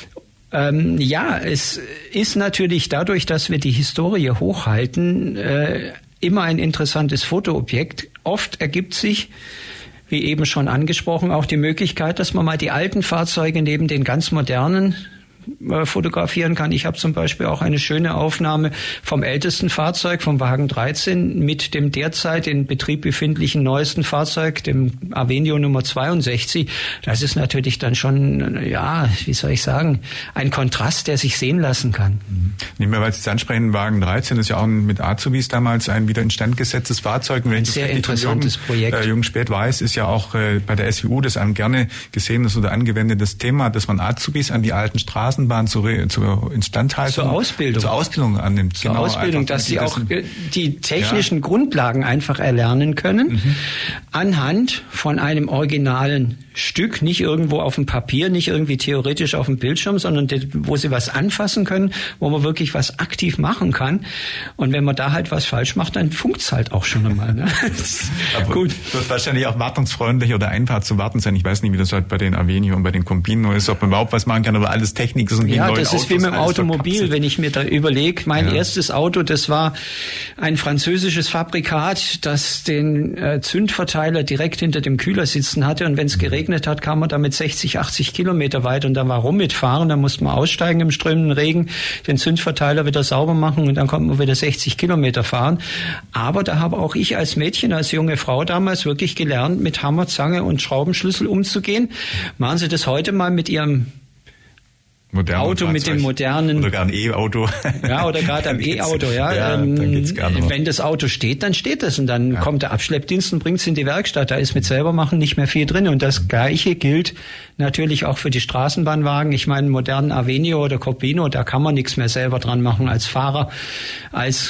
Ähm, ja, es ist natürlich dadurch, dass wir die Historie hochhalten, äh, immer ein interessantes Fotoobjekt. Oft ergibt sich, wie eben schon angesprochen, auch die Möglichkeit, dass man mal die alten Fahrzeuge neben den ganz modernen äh, fotografieren kann. Ich habe zum Beispiel auch eine schöne Aufnahme vom ältesten Fahrzeug, vom Wagen dreizehn, mit dem derzeit in Betrieb befindlichen neuesten Fahrzeug, dem Avenio Nummer zweiundsechzig. Das ist natürlich dann schon, ja, wie soll ich sagen, ein Kontrast, der sich sehen lassen kann. Nehmen wir, weil Sie es ansprechen, Wagen dreizehn ist ja auch mit Azubis damals ein wieder instand gesetztes Fahrzeug. Ein sehr interessantes Jürgen, Projekt. Äh, Jürgen Spät weiß, ist ja auch äh, bei der S W U das ein gerne gesehenes oder angewendetes Thema, dass man Azubis an die alten Straßenbahnen zur, zur Instandhaltung, zur Ausbildung, zur Ausbildung annimmt. Zur genau, Ausbildung, einfach, dass sie auch die technischen ja. Grundlagen einfach erlernen können, mhm. anhand von einem originalen Stück, nicht irgendwo auf dem Papier, nicht irgendwie theoretisch auf dem Bildschirm, sondern wo sie was anfassen können, wo man wirklich was aktiv machen kann. Und wenn man da halt was falsch macht, dann funkt's halt auch schon einmal. Ne? Aber gut. Wird wahrscheinlich auch wartungsfreundlich oder einfach zu warten sein. Ich weiß nicht, wie das halt bei den Avenio und bei den Combino ist, ob man überhaupt was machen kann, aber alles Technik ist. Und ja, das ist Autos, wie mit dem Automobil, wenn ich mir da überlege. Mein ja. erstes Auto, das war ein französisches Fabrikat, das den äh, Zündverteiler direkt hinter dem Kühler sitzen hatte. Und wenn es geregnet hat, kam man damit sechzig, achtzig Kilometer weit und da war rum mitfahren. Da musste man aussteigen im strömenden Regen, den Zündverteiler wieder sauber machen und dann konnte man wieder sechzig Kilometer fahren. Aber da habe auch ich als Mädchen, als junge Frau damals wirklich gelernt, mit Hammer, Zange und Schraubenschlüssel umzugehen. Machen Sie das heute mal mit Ihrem Moderne Auto, mit dem modernen... Oder gar ein E-Auto. Ja, oder gerade am E-Auto, ja. ja ähm, dann geht's gar nicht. Wenn das Auto steht, dann steht es und dann ja. kommt der Abschleppdienst und bringt es in die Werkstatt. Da ist mit selber machen nicht mehr viel drin. Und das Gleiche gilt natürlich auch für die Straßenbahnwagen. Ich meine, modernen Avenio oder Corbino, da kann man nichts mehr selber dran machen als Fahrer, als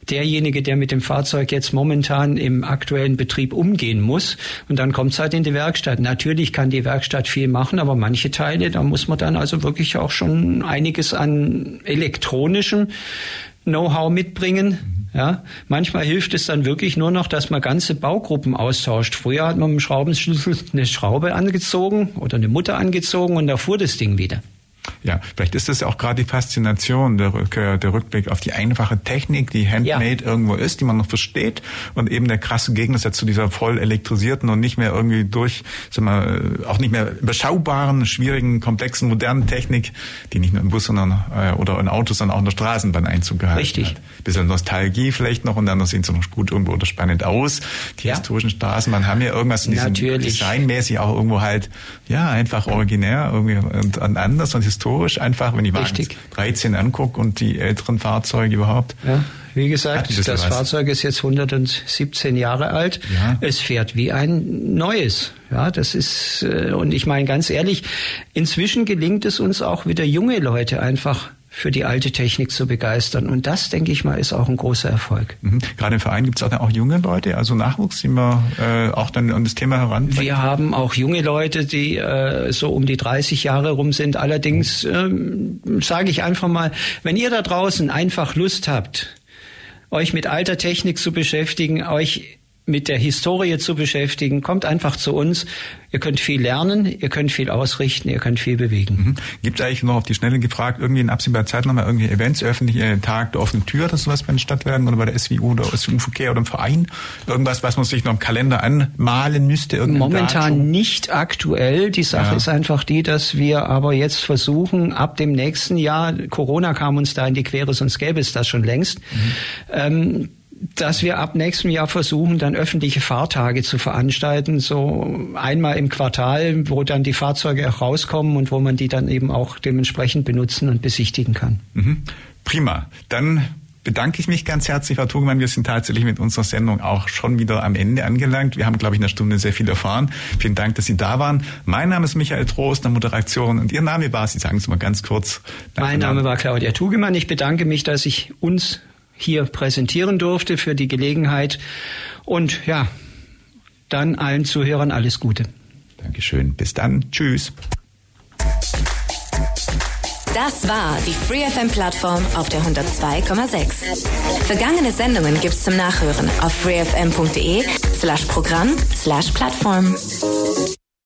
derjenige, der mit dem Fahrzeug jetzt momentan im aktuellen Betrieb umgehen muss. Und dann kommt es halt in die Werkstatt. Natürlich kann die Werkstatt viel machen, aber manche Teile, da muss man dann also wirklich auch schon einiges an elektronischem Know-how mitbringen. Ja, manchmal hilft es dann wirklich nur noch, dass man ganze Baugruppen austauscht. Früher hat man mit dem Schraubenschlüssel eine Schraube angezogen oder eine Mutter angezogen und da fuhr das Ding wieder. Ja, vielleicht ist das ja auch gerade die Faszination, der, Rück, der Rückblick auf die einfache Technik, die handmade ja. irgendwo ist, die man noch versteht, und eben der krasse Gegensatz zu dieser voll elektrisierten und nicht mehr irgendwie durch, sag mal, auch nicht mehr überschaubaren, schwierigen, komplexen, modernen Technik, die nicht nur im Bus sondern äh, oder in Autos, sondern auch in der Straßenbahn Einzug gehalten Richtig. hat. Bisschen Nostalgie vielleicht noch, und dann sehen sie noch gut irgendwo oder spannend aus. Die ja. historischen Straßenbahnen haben ja irgendwas in diesem designmäßig auch irgendwo halt, ja, einfach originär irgendwie und, und anders und historisch einfach, wenn ich Wagen dreizehn angucke und die älteren Fahrzeuge überhaupt. Ja, wie gesagt, das was. Fahrzeug ist jetzt hundertsiebzehn Jahre alt. Ja. Es fährt wie ein neues. Ja, das ist, und ich meine ganz ehrlich, inzwischen gelingt es uns auch wieder junge Leute einfach für die alte Technik zu begeistern. Und das, denke ich mal, ist auch ein großer Erfolg. Mhm. Gerade im Verein gibt es auch, auch junge Leute, also Nachwuchs, die man äh, auch dann an das Thema heranbringt? Wir haben auch junge Leute, die äh, so um die dreißig Jahre rum sind. Allerdings ähm, sage ich einfach mal, wenn ihr da draußen einfach Lust habt, euch mit alter Technik zu beschäftigen, euch mit der Historie zu beschäftigen, kommt einfach zu uns. Ihr könnt viel lernen, ihr könnt viel ausrichten, ihr könnt viel bewegen. Mhm. Gibt es eigentlich noch auf die Schnelle gefragt, irgendwie in absehbarer Zeit nochmal irgendwie Events, öffentliche Tag der offenen Tür oder sowas bei den Stadtwerken oder bei der S W U oder S W U-Verkehr oder im Verein? Irgendwas, was man sich noch im Kalender anmalen müsste? Momentan nicht aktuell. Die Sache ja. ist einfach die, dass wir aber jetzt versuchen, ab dem nächsten Jahr, Corona kam uns da in die Quere, sonst gäbe es das schon längst, mhm. ähm, dass wir ab nächstem Jahr versuchen, dann öffentliche Fahrtage zu veranstalten, so einmal im Quartal, wo dann die Fahrzeuge auch rauskommen und wo man die dann eben auch dementsprechend benutzen und besichtigen kann. Mhm. Prima. Dann bedanke ich mich ganz herzlich, Frau Tugemann. Wir sind tatsächlich mit unserer Sendung auch schon wieder am Ende angelangt. Wir haben, glaube ich, in einer Stunde sehr viel erfahren. Vielen Dank, dass Sie da waren. Mein Name ist Michael Trost, der Moderation. Und Ihr Name war, Sie sagen es mal ganz kurz. Mein Name war Claudia Tugemann. Ich bedanke mich, dass ich uns hier präsentieren durfte, für die Gelegenheit. Und ja, dann allen Zuhörern alles Gute. Dankeschön. Bis dann. Tschüss. Das war die Free F M-Plattform auf der hundertzwei Komma sechs. Vergangene Sendungen gibt's zum Nachhören auf freefm punkt de slash Programm slash Plattform.